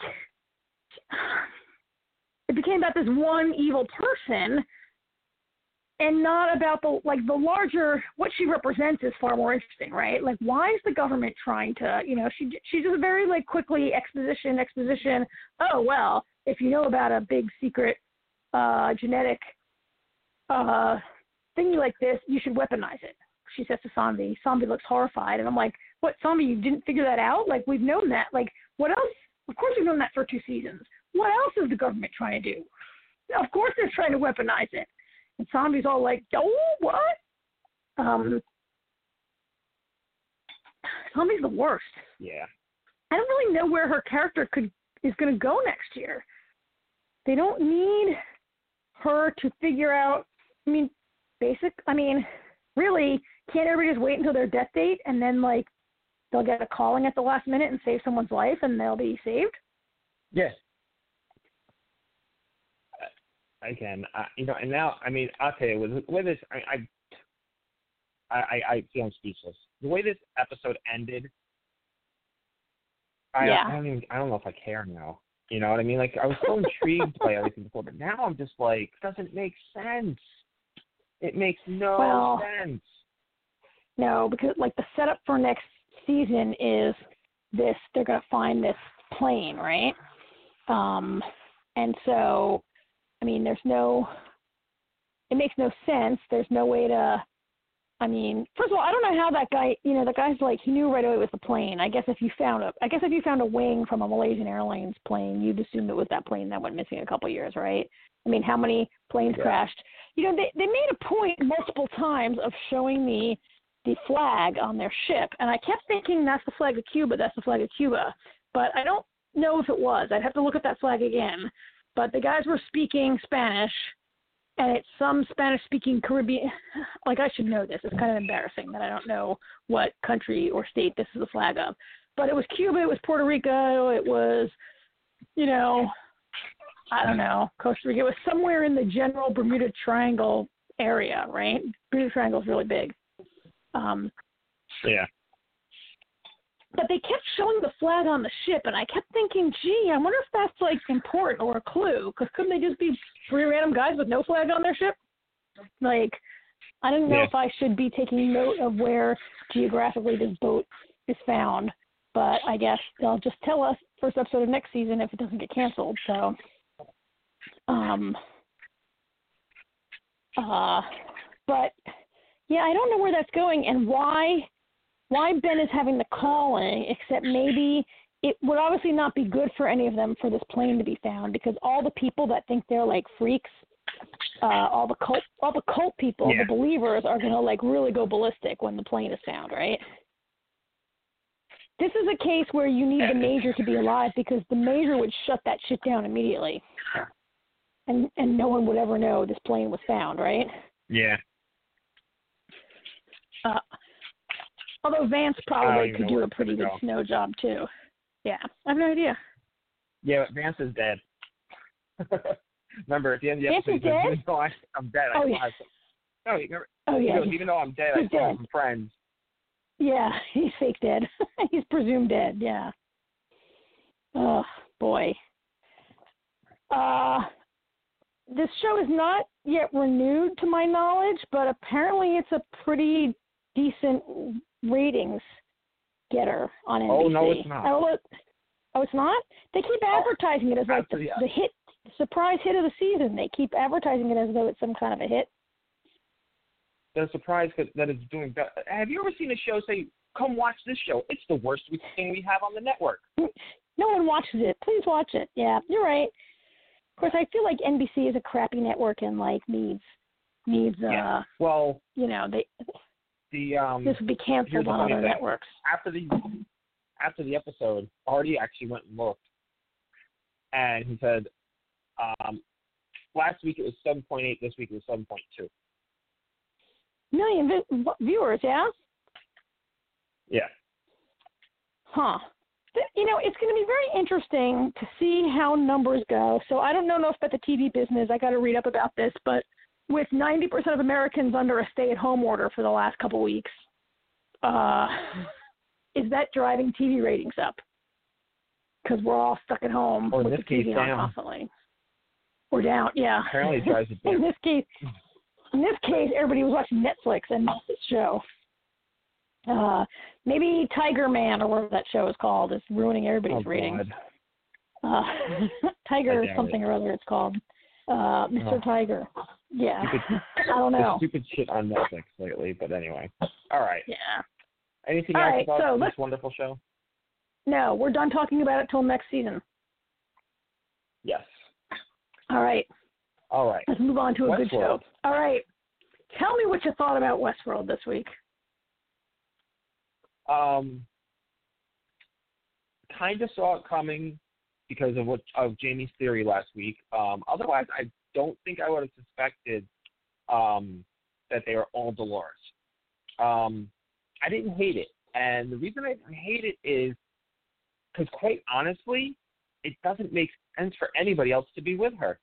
it became about this one evil person and not about the, like, the larger, what she represents is far more interesting, right? Like, why is the government trying to, you know, she, she does a very, like, quickly exposition, exposition, oh, well, if you know about a big secret uh, genetic uh, thingy like this, you should weaponize it, she says to Sanvi. Sanvi looks horrified, and I'm like, what, Sanvi, you didn't figure that out? Like, we've known that. Like, what else? Of course we've known that for two seasons. What else is the government trying to do? Of course they're trying to weaponize it. And Sanvi's all like, oh, what? Um, Sanvi's the worst. Yeah. I don't really know where her character could is going to go next year. They don't need her to figure out, I mean, basic, I mean, really, can't everybody just wait until their death date and then, like, they'll get a calling at the last minute and save someone's life and they'll be saved? Yes. Uh, again, uh, you know, and now, I mean, I'll tell you, with, with this, I, I, I, I feel I'm speechless. The way this episode ended, I, yeah. I don't even, I don't know if I care now. You know what I mean? Like, I was so intrigued by everything before, but now I'm just like, it doesn't make sense. It makes no well, sense. No, because, like, the setup for next season is this, they're going to find this plane, right? Um, and so, I mean, there's no, it makes no sense. There's no way to I mean, first of all, I don't know how that guy, you know, the guy's like, he knew right away it was the plane. I guess if you found a, I guess if you found a wing from a Malaysian Airlines plane, you'd assume it was that plane that went missing a couple of years, right? I mean, how many planes Yeah. crashed? You know, they they made a point multiple times of showing me the flag on their ship, and I kept thinking that's the flag of Cuba, that's the flag of Cuba, but I don't know if it was. I'd have to look at that flag again. But the guys were speaking Spanish, and it's some Spanish-speaking Caribbean. Like, I should know this. It's kind of embarrassing that I don't know what country or state this is the flag of. But it was Cuba, it was Puerto Rico, it was, you know, I don't know, Costa Rica. It was somewhere in the general Bermuda Triangle area, right? Bermuda Triangle is really big. Um, yeah. But they kept showing the flag on the ship, and I kept thinking, gee, I wonder if that's, like, important or a clue, because couldn't they just be three random guys with no flag on their ship? Like, I don't know Yeah. if I should be taking note of where geographically this boat is found, but I guess they'll just tell us first episode of next season if it doesn't get canceled. So, um, uh, but, yeah, I don't know where that's going and why why Ben is having the calling, except maybe it would obviously not be good for any of them for this plane to be found, because all the people that think they're like freaks, uh, all the cult, all the cult people, Yeah. the believers are gonna like really go ballistic when the plane is found, right? This is a case where you need the major to be alive, because the major would shut that shit down immediately, and and no one would ever know this plane was found, right? Yeah. Uh, although Vance I probably don't even could know do where a it's pretty gonna good go. snow job too. Yeah, I have no idea. Yeah, but Vance is dead. Remember, at the end of the Vance episode, is he goes, dead? even though I, I'm dead, I Oh, still yeah. have some. No, he, remember, Oh he yeah, goes, even though I'm dead, I he's still have dead. some friends. Yeah, he's fake dead. He's presumed dead. Yeah. Oh boy. Uh, this show is not yet renewed to my knowledge, but apparently it's a pretty decent ratings getter on N B C. Oh, no, it's not. Oh, it- oh it's not? They keep advertising it as like the, After the- the hit, surprise hit of the season. They keep advertising it as though it's some kind of a hit. They're surprised that that it's doing better. Have you ever seen a show say, come watch this show? It's the worst thing we have on the network. No one watches it. Please watch it. Yeah, you're right. Of course, I feel like N B C is a crappy network and like needs needs uh Yeah. Well, you know they the um, this would be here's canceled the on funny other thing. networks. After the after the episode, Artie actually went and looked, and he said, um, last week it was seven point eight. This week it was seven point two. Million vi- viewers, yeah. Yeah. Huh. Th- You know, it's going to be very interesting to see how numbers go. So I don't know enough about the T V business. I got to read up about this, but with ninety percent of Americans under a stay-at-home order for the last couple weeks, uh, is that driving T V ratings up? Because we're all stuck at home Or in with this the T V case, on down. constantly. Or down, yeah. Apparently it drives it in down. this case, in this case, everybody was watching Netflix and not this show. Uh, maybe Tiger Man or whatever that show is called is ruining everybody's Oh, ratings. God. Uh, Tiger I doubt something it. or other it's called. Uh, Mister Oh. Tiger. Yeah. Stupid, I don't know. stupid shit on Netflix lately, but anyway. All right. Yeah. Anything All else right, about so this let's- wonderful show? No, we're done talking about it till next season. Yes. All right. All right. Let's move on to a good show. Westworld. All right. Tell me what you thought about Westworld this week. Um, kind of saw it coming because of what of Jamie's theory last week. Um, otherwise, I don't think I would have suspected um, that they were all Dolores. Um, I didn't hate it, and the reason I didn't hate it is because, quite honestly, it doesn't make sense for anybody else to be with her.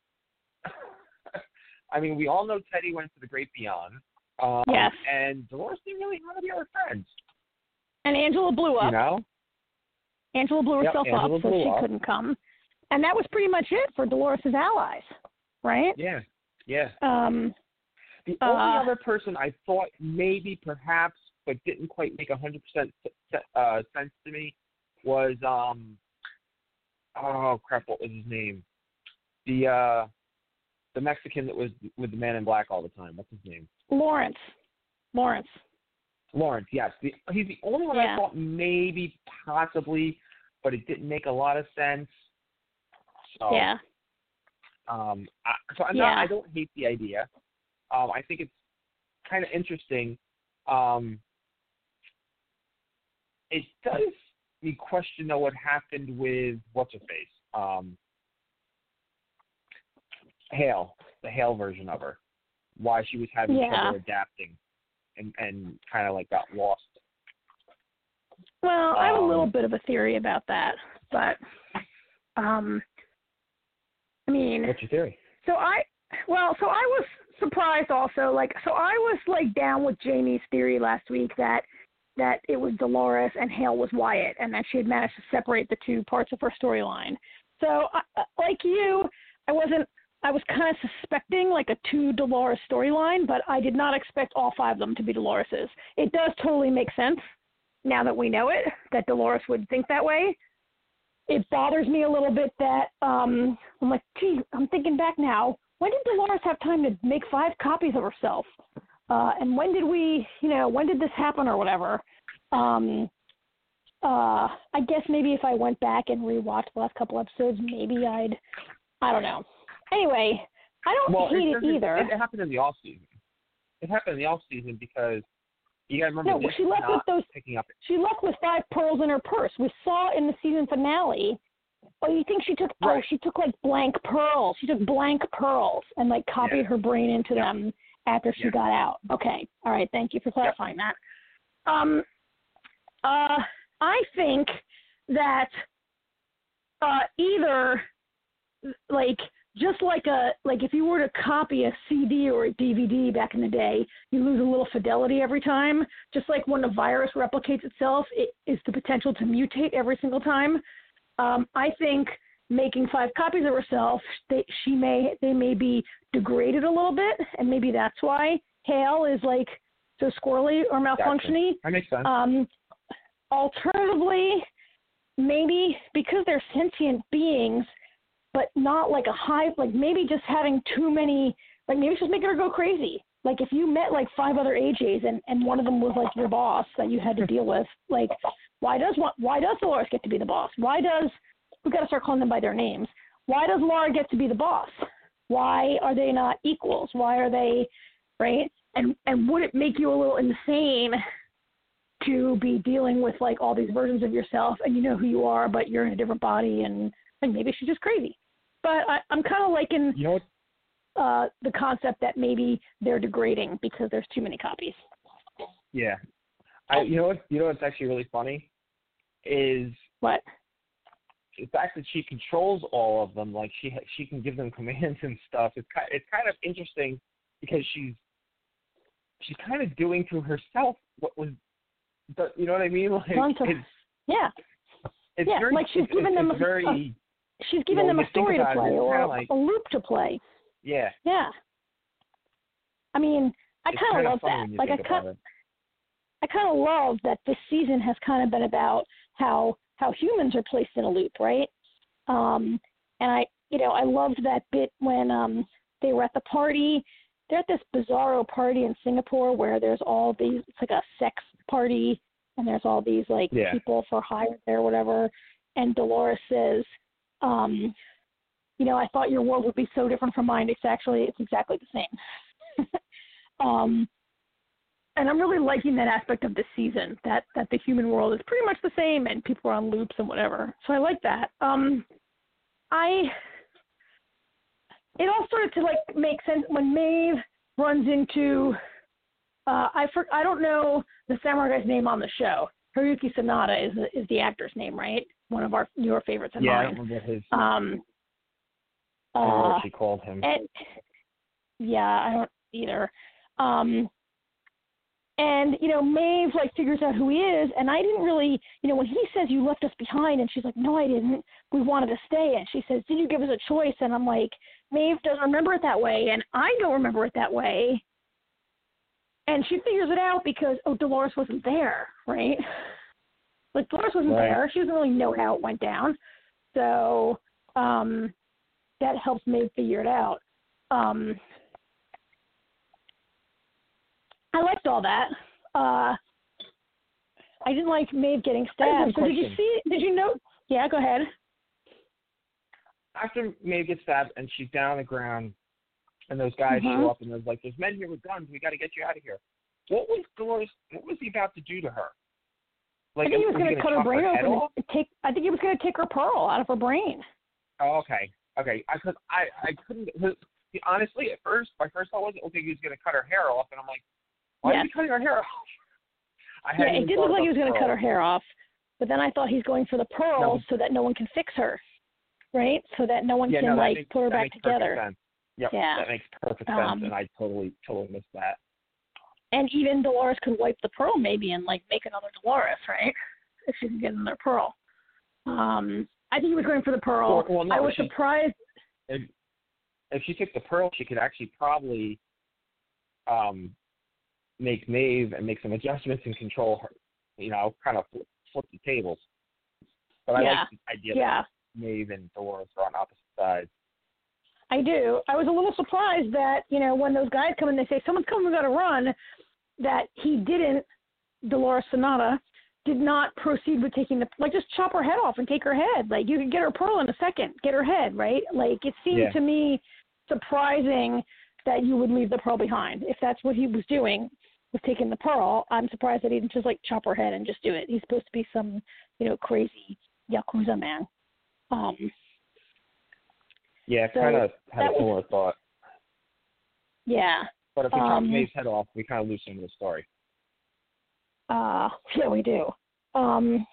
I mean, we all know Teddy went to the great beyond. Um, Yes. And Dolores didn't really have any other friends. And Angela blew up. You know? Angela blew Yep, herself Angela up, so blew she up. couldn't come. And that was pretty much it for Dolores' allies, right? Yeah, yeah. Um, The Uh, only other person I thought maybe, perhaps, but didn't quite make one hundred percent uh, sense to me was, um, oh, crap, what was his name? The uh, the Mexican that was with the Man in Black all the time. What's his name? Lawrence. Lawrence. Lawrence, yes. The, he's the only one Yeah. I thought maybe, possibly, but it didn't make a lot of sense. So, Yeah. Um, I, so I'm Yeah. not, I don't hate the idea. Um, I think it's kind of interesting. Um, it does me question, though, what happened with what's-her-face? Um, Hale, the Hale version of her. Why she was having Yeah. trouble adapting and, and kind of like got lost. Well, I have a little Um, bit of a theory about that, but um, I mean, What's your theory? so I, well, so I was surprised also, like, so I was like down with Jamie's theory last week that that it was Dolores and Hale was Wyatt, and that she had managed to separate the two parts of her storyline. So, I, like you, I wasn't. I was kind of suspecting like a two Dolores storyline, but I did not expect all five of them to be Dolores's. It does totally make sense now that we know it, that Dolores would think that way. It bothers me a little bit that um, I'm like, gee, I'm thinking back now. When did Dolores have time to make five copies of herself? Uh, and when did we, you know, when did this happen or whatever? Um, uh, I guess maybe if I went back and rewatched the last couple episodes, maybe I'd, I don't know. Anyway, I don't Well, hate it, it doesn't- either. it, it happened in the off season. It happened in the off season because you got to remember No, this she is left with not those. picking up. She left with five pearls in her purse. We saw in the season finale. Oh, you think she took? Right. Oh, she took like blank pearls. She took blank pearls and like copied Yeah. her brain into Yeah. them after she Yeah. got out. Okay, all right. Thank you for clarifying that. Um, uh, I think that uh, either like just like a like if you were to copy a C D or a D V D back in the day, you lose a little fidelity every time. Just like when a virus replicates itself, it is the potential to mutate every single time. Um, I think making five copies of herself, they, she may they may be degraded a little bit, and maybe that's why Hale is like so squirrely or malfunctioning. Gotcha. That makes sense. Um, alternatively, maybe because they're sentient beings, but not like a hive, like maybe just having too many, like maybe it's just making her go crazy. Like if you met like five other A Js and, and one of them was like your boss that you had to deal with, like why does why does Dolores get to be the boss? Why does, we got to start calling them by their names. Why does Laura get to be the boss? Why are they not equals? Why are they, right? And and would it make you a little insane to be dealing with like all these versions of yourself and you know who you are, but you're in a different body and, and maybe she's just crazy. But I, I'm kind of liking You know what? uh, the concept that maybe they're degrading because there's too many copies. Yeah. I, you know what? You know what's actually really funny is What? the fact that she controls all of them. Like she she can give them commands and stuff. It's kind it's kind of interesting because she's she's kind of doing to herself what was, but you know what I mean? Like Bunch of- it's yeah. it's Yeah, very like she's it's, giving it's, them it's a- very She's giving you know, them when a you think story to about it, play it's or kinda like- a loop to play. yeah. Yeah. I mean, I It's kind kinda of love funny that. when you Like I think kind about it. I kind of love that this season has kind of been about how how humans are placed in a loop, right? Um, and I, you know, I loved that bit when um, they were at the party. They're at this bizarro party in Singapore where there's all these, it's like a sex party, and there's all these like Yeah. people for hire there, or whatever. And Dolores says, um, you know, I thought your world would be so different from mine. It's actually, it's exactly the same. um, and I'm really liking that aspect of this season, that, that the human world is pretty much the same and people are on loops and whatever. So I like that. Um, I, it all started to like make sense when Maeve runs into, uh, I for, I don't know the samurai guy's name on the show. Haruki Sanada is the, is the actor's name, right? One of our your favorites and Yeah, I mine. don't remember his. Um, I don't know uh, what she called him. and yeah, I don't either. Um, and you know, Maeve like figures out who he is, and I didn't really, you know, when he says you left us behind, and she's like, no, I didn't. We wanted to stay, and she says, did you give us a choice? And I'm like, Maeve doesn't remember it that way, and I don't remember it that way. And she figures it out because oh, Dolores wasn't there, right? Like Dolores wasn't Right. there. She doesn't really know how it went down, so um, that helps Maeve figure it out. Um, I liked all that. Uh, I didn't like Maeve getting I have stabbed. one So did you question. see? Did you know? Yeah, go ahead. After Maeve gets stabbed and she's down on the ground, and those guys Mhm. show up and there's like, "There's men here with guns. We got to get you out of here." What was Dolores? What was he about to do to her? Like, I think he was, was going to cut her chop brain head open off? and take. I think he was going to take her pearl out of her brain. Oh, okay, okay. I could, I, I couldn't. Honestly, at first, my first thought was, okay, he was going to cut her hair off, and I'm like, why Yes. is he cutting her hair off? I Yeah, hadn't it did even look thought like he was about going the to cut her pearl. hair off, but then I thought he's going for the pearl No. so that no one can fix her, right? So that no one Yeah, can no, that like makes, put her that back makes together. perfect sense. Yep, Yeah. that makes perfect sense, Um, and I totally, totally missed that. And even Dolores could wipe the pearl maybe and like make another Dolores, right? If she could get another pearl. Um, I think he was going for the pearl. Well, well, no, I was she, surprised. If, if she took the pearl, she could actually probably um, make Maeve and make some adjustments and control her, you know, kind of flip, flip the tables. But I Yeah. like the idea Yeah. that Maeve and Dolores are on opposite sides. I do. I was a little surprised that, you know, when those guys come in, they say, someone's coming, we got to run, that he didn't, Dolores Sonata, did not proceed with taking the, like, just chop her head off and take her head. Like, you could get her pearl in a second, get her head, right? Like, it seemed Yeah. to me surprising that you would leave the pearl behind. If that's what he was doing, was taking the pearl, I'm surprised that he didn't just, like, chop her head and just do it. He's supposed to be some, you know, crazy Yakuza man. Um, Yeah, So kind of had a that was- similar thought. yeah. But if we chop um, Maeve's head off, we kind of lose some of the story. Uh, yeah, we do. Um,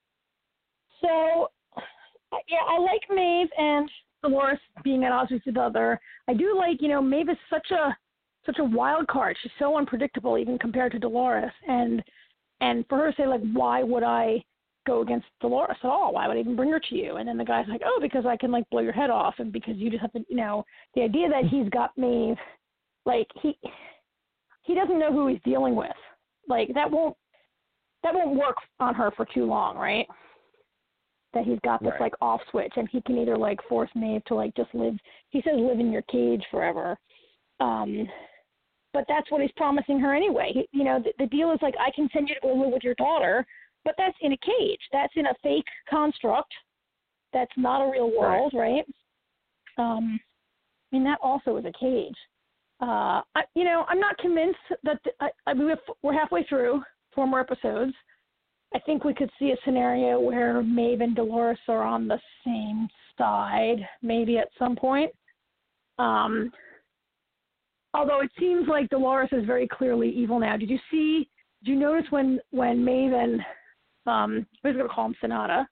so, yeah, I like Maeve and Dolores being at odds with each other. I do like, you know, Maeve is such a such a wild card. She's so unpredictable, even compared to Dolores. And and for her to say, like, why would I go against Dolores at all? Why would I even bring her to you? And then the guy's like, oh, because I can, like, blow your head off, and because you just have to, you know, the idea that he's got Maeve, like, he he doesn't know who he's dealing with. Like, that won't that won't work on her for too long, right? That he's got this, Right. like, off switch, and he can either, like, force Maeve to, like, just live, he says live in your cage forever. Um, but that's what he's promising her anyway. He, you know, the, the deal is, like, I can send you to go live with your daughter, but that's in a cage. That's in a fake construct. That's not a real world, right? right? Um, I mean, that also is a cage. Uh, I, you know, I'm not convinced that the, I, I mean, we're halfway through four more episodes. I think we could see a scenario where Maeve and Dolores are on the same side, maybe at some point. Um, although it seems like Dolores is very clearly evil now. Did you see? Did you notice when when Maeve and um, I was going to call him Sonata,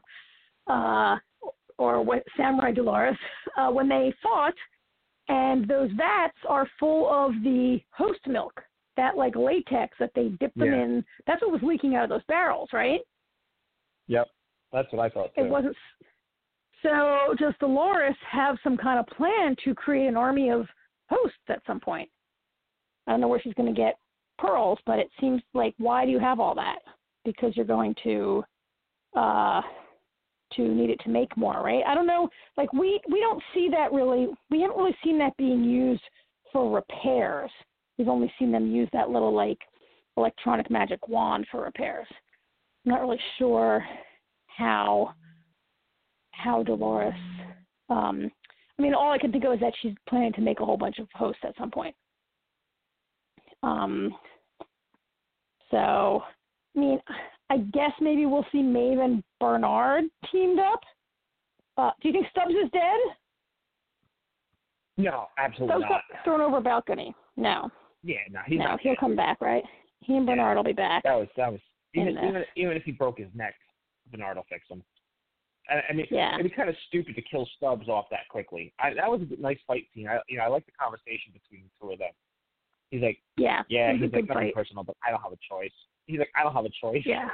uh, or what Samurai Dolores, uh, when they fought? And those vats are full of the host milk, that like latex that they dip them Yeah. in. That's what was leaking out of those barrels, right? Yep, that's what I thought too. It wasn't. So does Dolores have some kind of plan to create an army of hosts at some point? I don't know where she's going to get pearls, but it seems like, why do you have all that? Because you're going to uh, to need it to make more, right? I don't know. Like, we, we don't see that really. We haven't really seen that being used for repairs. We've only seen them use that little, like, electronic magic wand for repairs. I'm not really sure how how Dolores. Um, I mean, all I can think of is that she's planning to make a whole bunch of hosts at some point. Um. So, I mean, I guess maybe we'll see Maeve and Bernard teamed up. Uh, do you think Stubbs is dead? No, absolutely Stubbs not. got thrown over a balcony. No. Yeah, no, he's no, not. he'll come back, right? He and Bernard will be back. That was that was even And, uh, even even if he broke his neck, Bernard will fix him. I, I mean, Yeah. it'd be kind of stupid to kill Stubbs off that quickly. I, that was a nice fight scene. I you know I like the conversation between the two of them. He's like, Yeah. yeah, it was he's a like good nothing fight. personal, but I don't have a choice. He's like, I don't have a choice. Yeah.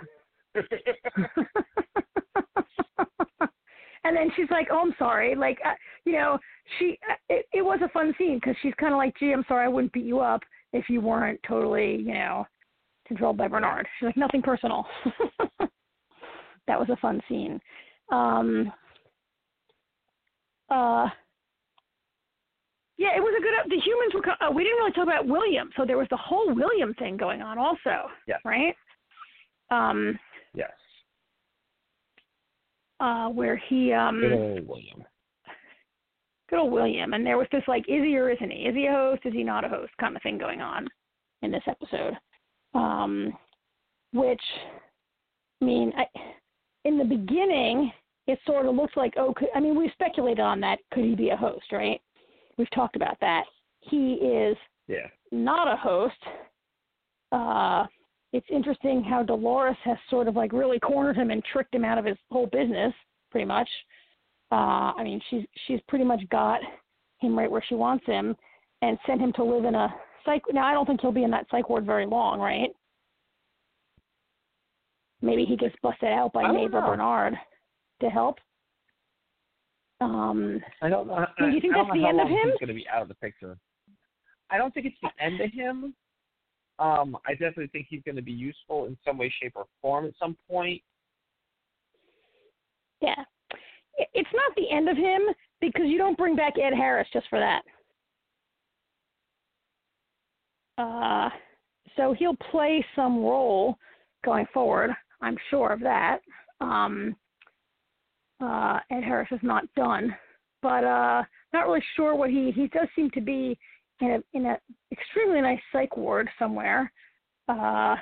And then she's like, "Oh, I'm sorry." Like, uh, you know, she. Uh, it, it was a fun scene because she's kind of like, "Gee, I'm sorry, I wouldn't beat you up if you weren't totally, you know, controlled by Bernard." She's like, "Nothing personal." That was a fun scene. Um. Uh. Yeah, it was a good. The humans were. co- Uh, we didn't really talk about William, so there was the whole William thing going on, also. Yes. Right. Um, yes. Uh, where he um. Good old William. Good old William, and there was this like, is he or isn't he? Is he a host? Is he not a host? Kind of thing going on in this episode. Um, which, I mean, I, in the beginning, it sort of looks like, oh, could, I mean, we speculated on that. Could he be a host, right? We've talked about that. He is yeah. not a host. Uh, it's interesting how Dolores has sort of like really cornered him and tricked him out of his whole business, pretty much. Uh, I mean, she's she's pretty much got him right where she wants him and sent him to live in a psych. Now, I don't think he'll be in that psych ward very long, right? Maybe he gets busted out by neighbor know. Bernard to help. Um, I don't know. do you think I that's don't know the end how of long him? He's going to be out of the picture. I don't think it's the end of him. Um, I definitely think he's going to be useful in some way, shape, or form at some point. Yeah. It's not the end of him because you don't bring back Ed Harris just for that. Uh, so he'll play some role going forward. I'm sure of that. Um, uh, Ed Harris is not done, but uh, not really sure what he he does seem to be in a in a extremely nice psych ward somewhere. Uh,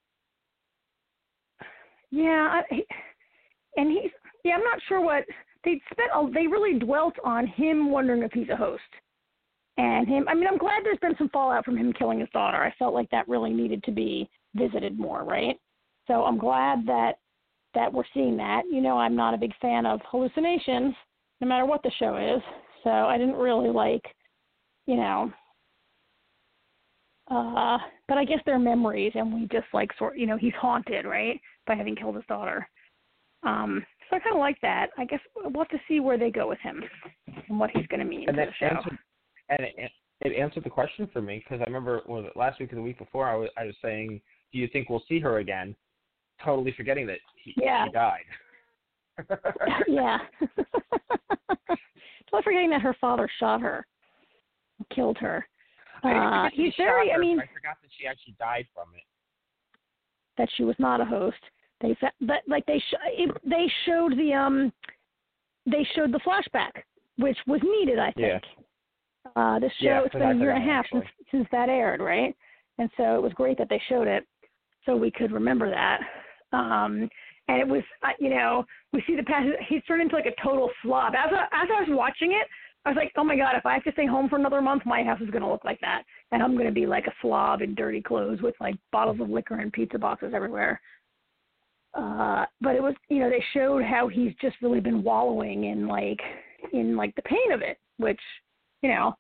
yeah, I, and he's yeah. I'm not sure what they spent. A, they really dwelt on him wondering if he's a host, and him. I mean, I'm glad there's been some fallout from him killing his daughter. I felt like that really needed to be visited more, right? So I'm glad that that we're seeing that. You know, I'm not a big fan of hallucinations, no matter what the show is. So I didn't really like, you know. Uh, but I guess they're memories, and we just like sort, you know, he's haunted, right, by having killed his daughter. Um, so I kind of like that. I guess we'll have to see where they go with him and what he's going to mean and to that the show. Answered, and it, it answered the question for me because I remember was it last week or the week before I was I was saying, do you think we'll see her again? Totally forgetting that he, yeah. she died. yeah. Totally forgetting that her father shot her, killed her. Uh, he's very, her, I mean, I forgot that she actually died from it. That she was not a host. They, but like they, sh- it, they showed the, um, they showed the flashback, which was needed, I think. Yeah. Uh, this show, yeah, it's been a year and a half since, since that aired, right? And so it was great that they showed it, so we could remember that. Um, and it was, uh, you know, we see the passage. He's turned into like a total slob. As I, as I was watching it, I was like, oh my God, if I have to stay home for another month, my house is going to look like that. And I'm going to be like a slob in dirty clothes with like bottles of liquor and pizza boxes everywhere. Uh, but it was, you know, they showed how he's just really been wallowing in like, in like the pain of it, which, you know,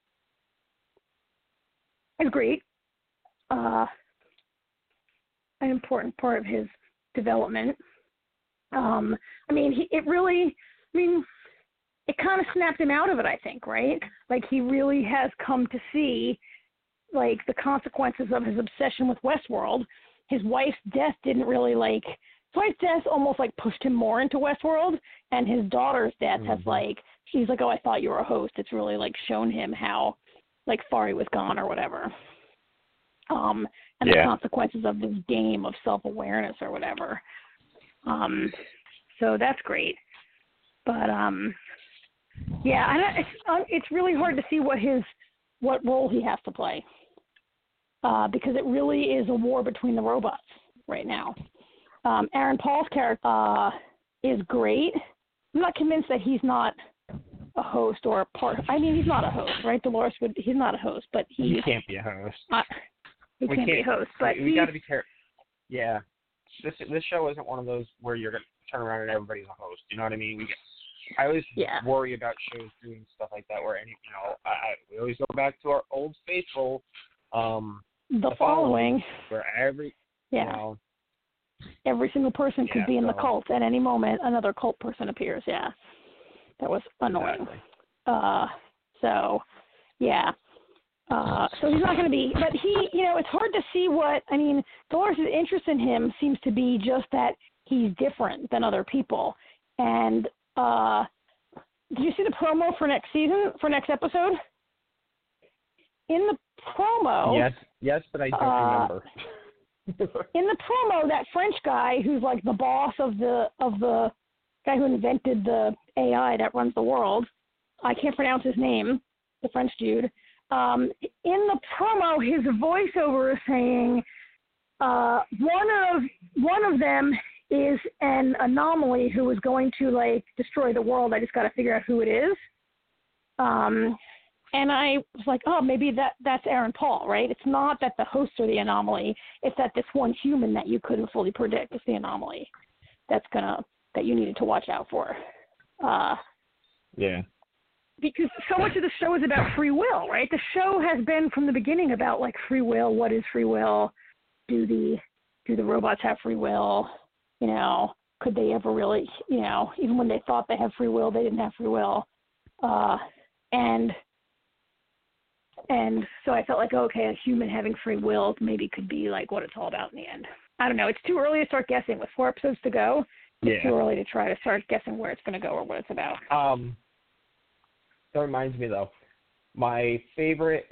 is great. Uh, an important part of his development. Um, I mean, he, it really, I mean, it kind of snapped him out of it, I think, right? Like, he really has come to see, like, the consequences of his obsession with Westworld. His wife's death didn't really, like, his wife's death almost, like, pushed him more into Westworld, and his daughter's death mm-hmm. has, like, he's like, oh, I thought you were a host. It's really, like, shown him how, like, far he was gone or whatever. Um, and yeah. the consequences of this game of self-awareness or whatever. Um, so that's great. But, um, yeah, I don't, it's uh, it's really hard to see what his what role he has to play uh, because it really is a war between the robots right now. Um, Aaron Paul's character uh, is great. I'm not convinced that he's not a host or a part. I mean, he's not a host, right? Dolores would. He's not a host, but he. He can't be a host. Uh, he we can't, can't be a host, but we, we got to be careful. Yeah, this this show isn't one of those where you're gonna turn around and everybody's a host. You know what I mean? We. Get, I always yeah. worry about shows doing stuff like that where any, you know, I, I, we always go back to our old faithful, um, the, the following, where every, yeah, you know, every single person could yeah, be in so. the cult at any moment. Another cult person appears. Yeah, that was annoying. Exactly. Uh, so, yeah. Uh, so he's not going to be, but he, you know, it's hard to see what, I mean, Dolores' interest in him seems to be just that he's different than other people. And, uh, did you see the promo for next season, for next episode? In the promo. Yes, yes, but I don't uh, remember. in the promo, that French guy who's like the boss of the of the guy who invented the A I that runs the world, I can't pronounce his name, the French dude. Um, in the promo, his voiceover is saying uh, one of one of them is an anomaly who is going to like destroy the world. I just got to figure out who it is. Um, and I was like, oh, maybe that that's Aaron Paul, right? It's not that the hosts are the anomaly. It's that this one human that you couldn't fully predict is the anomaly. That's gonna that you needed to watch out for. Uh, yeah. Because so much of the show is about free will, right? The show has been from the beginning about like free will. What is free will? Do the do the robots have free will? You know, could they ever really? You know, even when they thought they have free will, they didn't have free will. Uh, and and so I felt like, okay, a human having free will maybe could be like what it's all about in the end. I don't know. It's too early to start guessing. With four episodes to go, it's Yeah. too early to try to start guessing where it's going to go or what it's about. Um. That reminds me, though, my favorite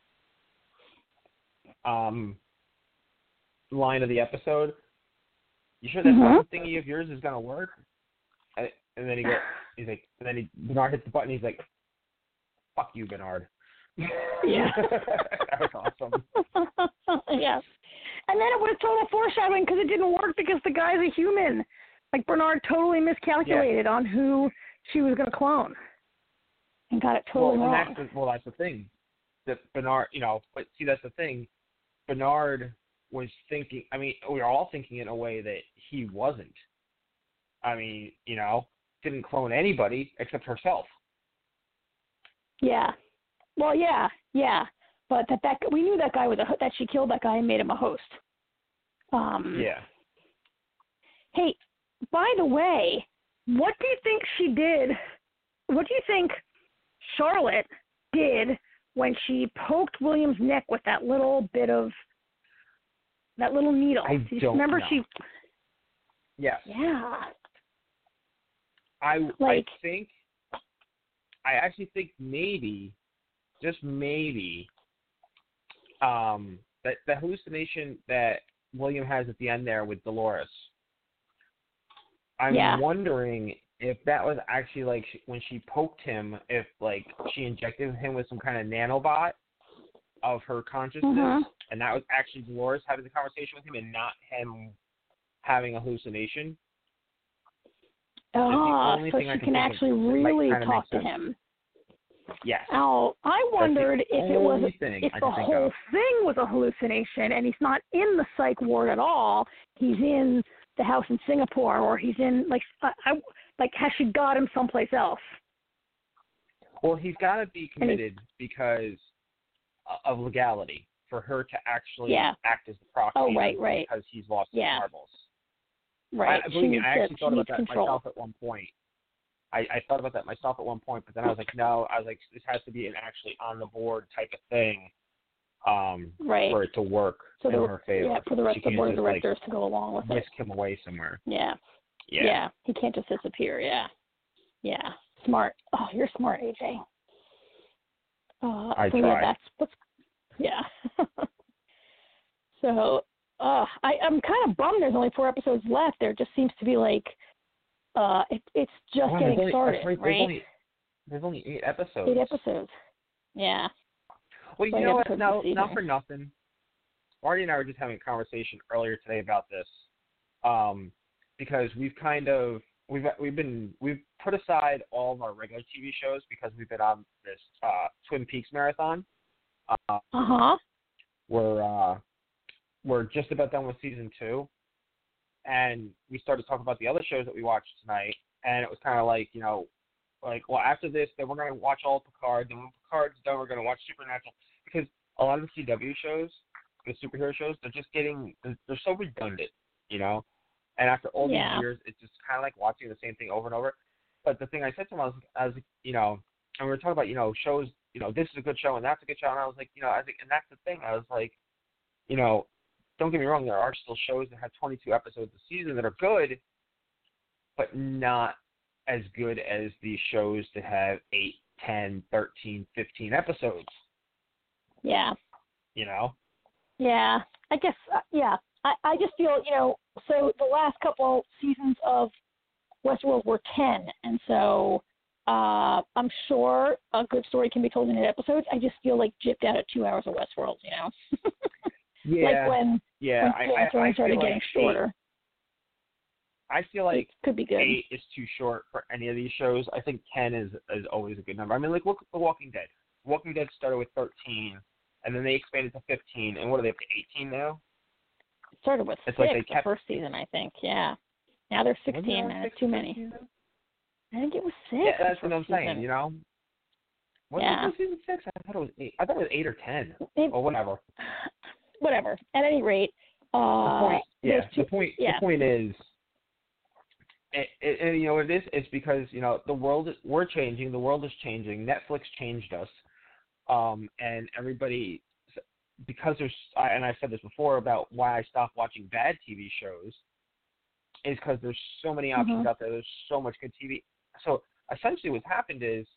um, line of the episode. You sure that mm-hmm. button thingy of yours is gonna work? And, and then he goes, he's like, and then he, Bernard hits the button. He's like, "Fuck you, Bernard." Yeah. That was awesome. Yeah. And then it was total foreshadowing because it didn't work because the guy's a human. Like Bernard totally miscalculated yeah. on who she was gonna clone. And got it totally well, wrong. That's the, well, that's the thing. That Bernard, you know, but see, that's the thing. Bernard was thinking, I mean, we were all thinking in a way that he wasn't. I mean, you know, didn't clone anybody except herself. Yeah. Well, yeah, yeah. But that, that we knew that guy was a, that she killed that guy and made him a host. Um, yeah. Hey, by the way, what do you think she did? What do you think Charlotte did when she poked William's neck with that little bit of that little needle? I Do you don't remember know. she? Yes. Yeah. I like, I think I actually think maybe, just maybe, um, that the hallucination that William has at the end there with Dolores. I'm yeah. wondering if that was actually like when she poked him, if like she injected him with some kind of nanobot of her consciousness, mm-hmm. and that was actually Dolores having the conversation with him and not him having a hallucination. Oh, so she can, can actually really talk to him. Yes. Oh, I wondered if it was if I the whole of. thing was a hallucination and he's not in the psych ward at all. He's in the house in Singapore, or he's in like I, I like has she got him someplace else? Well, he's got to be committed because of legality for her to actually yeah. act as the proxy. Oh, right, right. Because he's lost yeah. his marbles. Right. I, believe me, I actually to, thought about that control. myself at one point. I, I thought about that myself at one point, but then I was like, no, I was like, this has to be an actually on the board type of thing, um, right. for it to work so in the, her favor. Yeah, for the rest she of the board of directors like, to go along with whisk it. him away somewhere. Yeah. yeah. Yeah. He can't just disappear. Yeah. Yeah. Smart. Oh, you're smart, A J. Uh, I so try. Yeah, that's, that's yeah. so uh, I, I'm kind of bummed there's only four episodes left. There just seems to be like, uh, it, it's just wow, getting only, started, right? right? There's only, there's only eight episodes. Eight episodes. Yeah. Well, you Eight know what? episodes No, this not season. for nothing. Marty and I were just having a conversation earlier today about this, um, because we've kind of we've we've been we've put aside all of our regular T V shows because we've been on this uh, Twin Peaks marathon. Uh huh. We're uh, we're just about done with season two, and we started talking about the other shows that we watched tonight, and it was kind of like, you know, like, well, after this, then we're going to watch all of Picard, then when Picard's done, we're going to watch Supernatural, because a lot of the C W shows, the superhero shows, they're just getting, they're, they're so redundant, you know, and after all Yeah. these years, it's just kind of like watching the same thing over and over. But the thing I said to him, I was, I was, you know, and we were talking about, you know, shows, you know, this is a good show and that's a good show, and I was like, you know, I was like, and that's the thing, I was like, you know, don't get me wrong, there are still shows that have twenty-two episodes a season that are good, but not as good as these shows that have eight, ten, thirteen, fifteen episodes. Yeah. You know? Yeah. I guess, uh, yeah. I, I just feel, you know, so the last couple seasons of Westworld were ten, and so uh, I'm sure a good story can be told in eight episodes. I just feel like gypped out at two hours of Westworld, you know? Yeah. Like when, yeah, when I, I, I started feel getting like shorter. Eight, I feel like it could be good. eight is too short for any of these shows. I think ten is is always a good number. I mean, like, look at The Walking Dead. Walking Dead started with thirteen, and then they expanded to fifteen, and what are they up to, eighteen now? It started with it's six like they kept, the first season, I think, yeah. Now they're sixteen, and it's too many. Season? I think it was six. Yeah, that's what I'm season. saying, you know? Was yeah. it season six? I thought it was eight. I thought it was eight or ten. It, or whatever. Whatever. At any rate, uh, the point, yeah, two, the point, yeah. the point is, it, it, and, you know, it is, it's because, you know, the world, we're changing, the world is changing, Netflix changed us, um, and everybody, because there's, and I've said this before about why I stopped watching bad T V shows, is because there's so many options mm-hmm. out there, there's so much good T V. So essentially what's happened is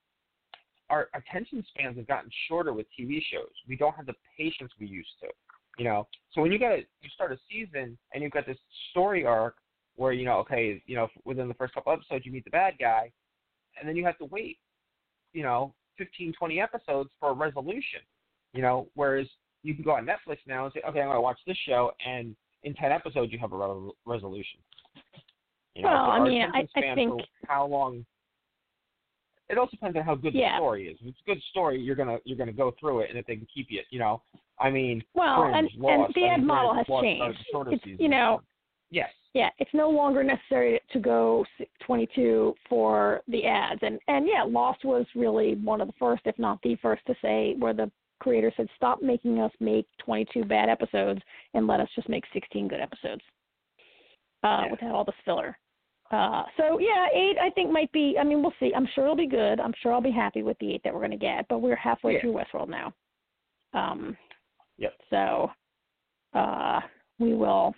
our attention spans have gotten shorter with T V shows. We don't have the patience we used to, you know. So when you got you start a season and you've got this story arc where, you know, okay, you know, within the first couple episodes you meet the bad guy, and then you have to wait, you know, fifteen, twenty episodes for a resolution, you know, whereas you can go on Netflix now and say, okay, I'm going to watch this show, and in ten episodes you have a re- resolution. You know, well, so I mean, I, span I think for how long. It also depends on how good yeah. the story is. If it's a good story, you're gonna you're gonna go through it, and if they can keep you, you know, I mean, well, Fringe, and, Lost, and the I ad mean, model Fringe, has Lost, changed. uh, shorter It's, seasons. you know, yes, yeah, it's no longer necessary to go twenty-two for the ads, and and yeah, Lost was really one of the first, if not the first, to say where the creator said, stop making us make twenty-two bad episodes and let us just make sixteen good episodes uh, yeah. without all this filler. Uh, so yeah, eight I think might be. I mean, we'll see. I'm sure it'll be good. I'm sure I'll be happy with the eight that we're going to get. But we're halfway yeah. through Westworld now. Um, yep. So uh, we will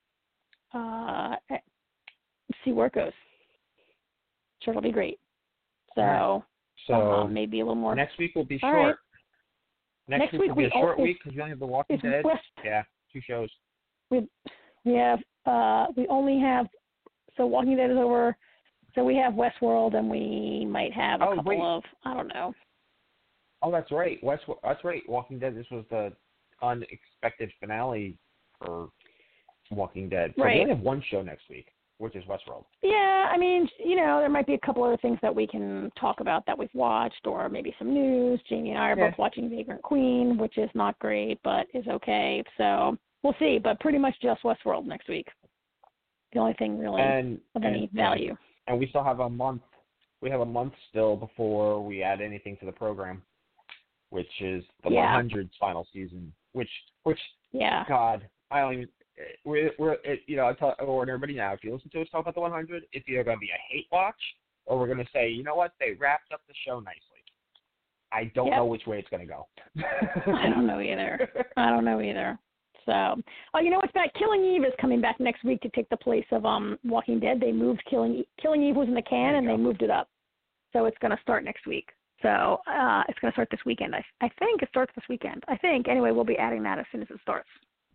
uh, see where it goes. Sure, it'll be great. So right. so uh, maybe a little more. Next week will be all short. Right. Next, next week, week will be we a short all, week because we only have The Walking Dead. West, yeah, two shows. We we have uh, we only have. So Walking Dead is over, so we have Westworld, and we might have a oh, couple wait. of, I don't know. Oh, that's right. West, that's right. Walking Dead, this was the unexpected finale for Walking Dead. So right. we only have one show next week, which is Westworld. Yeah, I mean, you know, there might be a couple other things that we can talk about that we've watched, or maybe some news. Jamie and I are yeah. both watching Vagrant Queen, which is not great, but is okay. So we'll see, but pretty much just Westworld next week. The only thing really and, of and, any value. And, and we still have a month. We have a month still before we add anything to the program, which is the yeah. one hundred's final season. Which, which, yeah. God, I don't even. We're, we're it, you know, I tell I warn everybody now. If you listen to us talk about the one hundred, it's either going to be a hate watch, or we're going to say, you know what, they wrapped up the show nicely. I don't yep. know which way it's going to go. I don't know either. I don't know either. So, oh, you know what's back? Killing Eve is coming back next week to take the place of um Walking Dead. They moved Killing Killing Eve was in the can, and go. they moved it up. So it's going to start next week. So uh, it's going to start this weekend. I I think it starts this weekend. I think. Anyway, we'll be adding that as soon as it starts.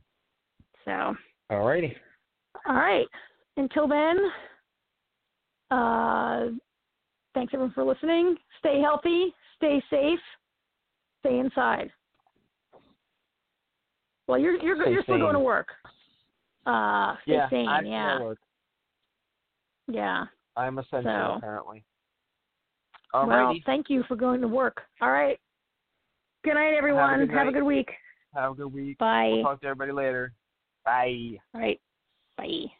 So. Alrighty. All right. Until then, uh, thanks everyone for listening. Stay healthy. Stay safe. Stay inside. Well, you're you're stay you're still sane. going to work. Uh, stay yeah, sane. I yeah. work. Yeah. I'm essential so, apparently. Alrighty. Well, thank you for going to work. All right. Good night, everyone. Have a good, Have night. a good week. Have a good week. Bye. We'll talk to everybody later. Bye. All right. Bye.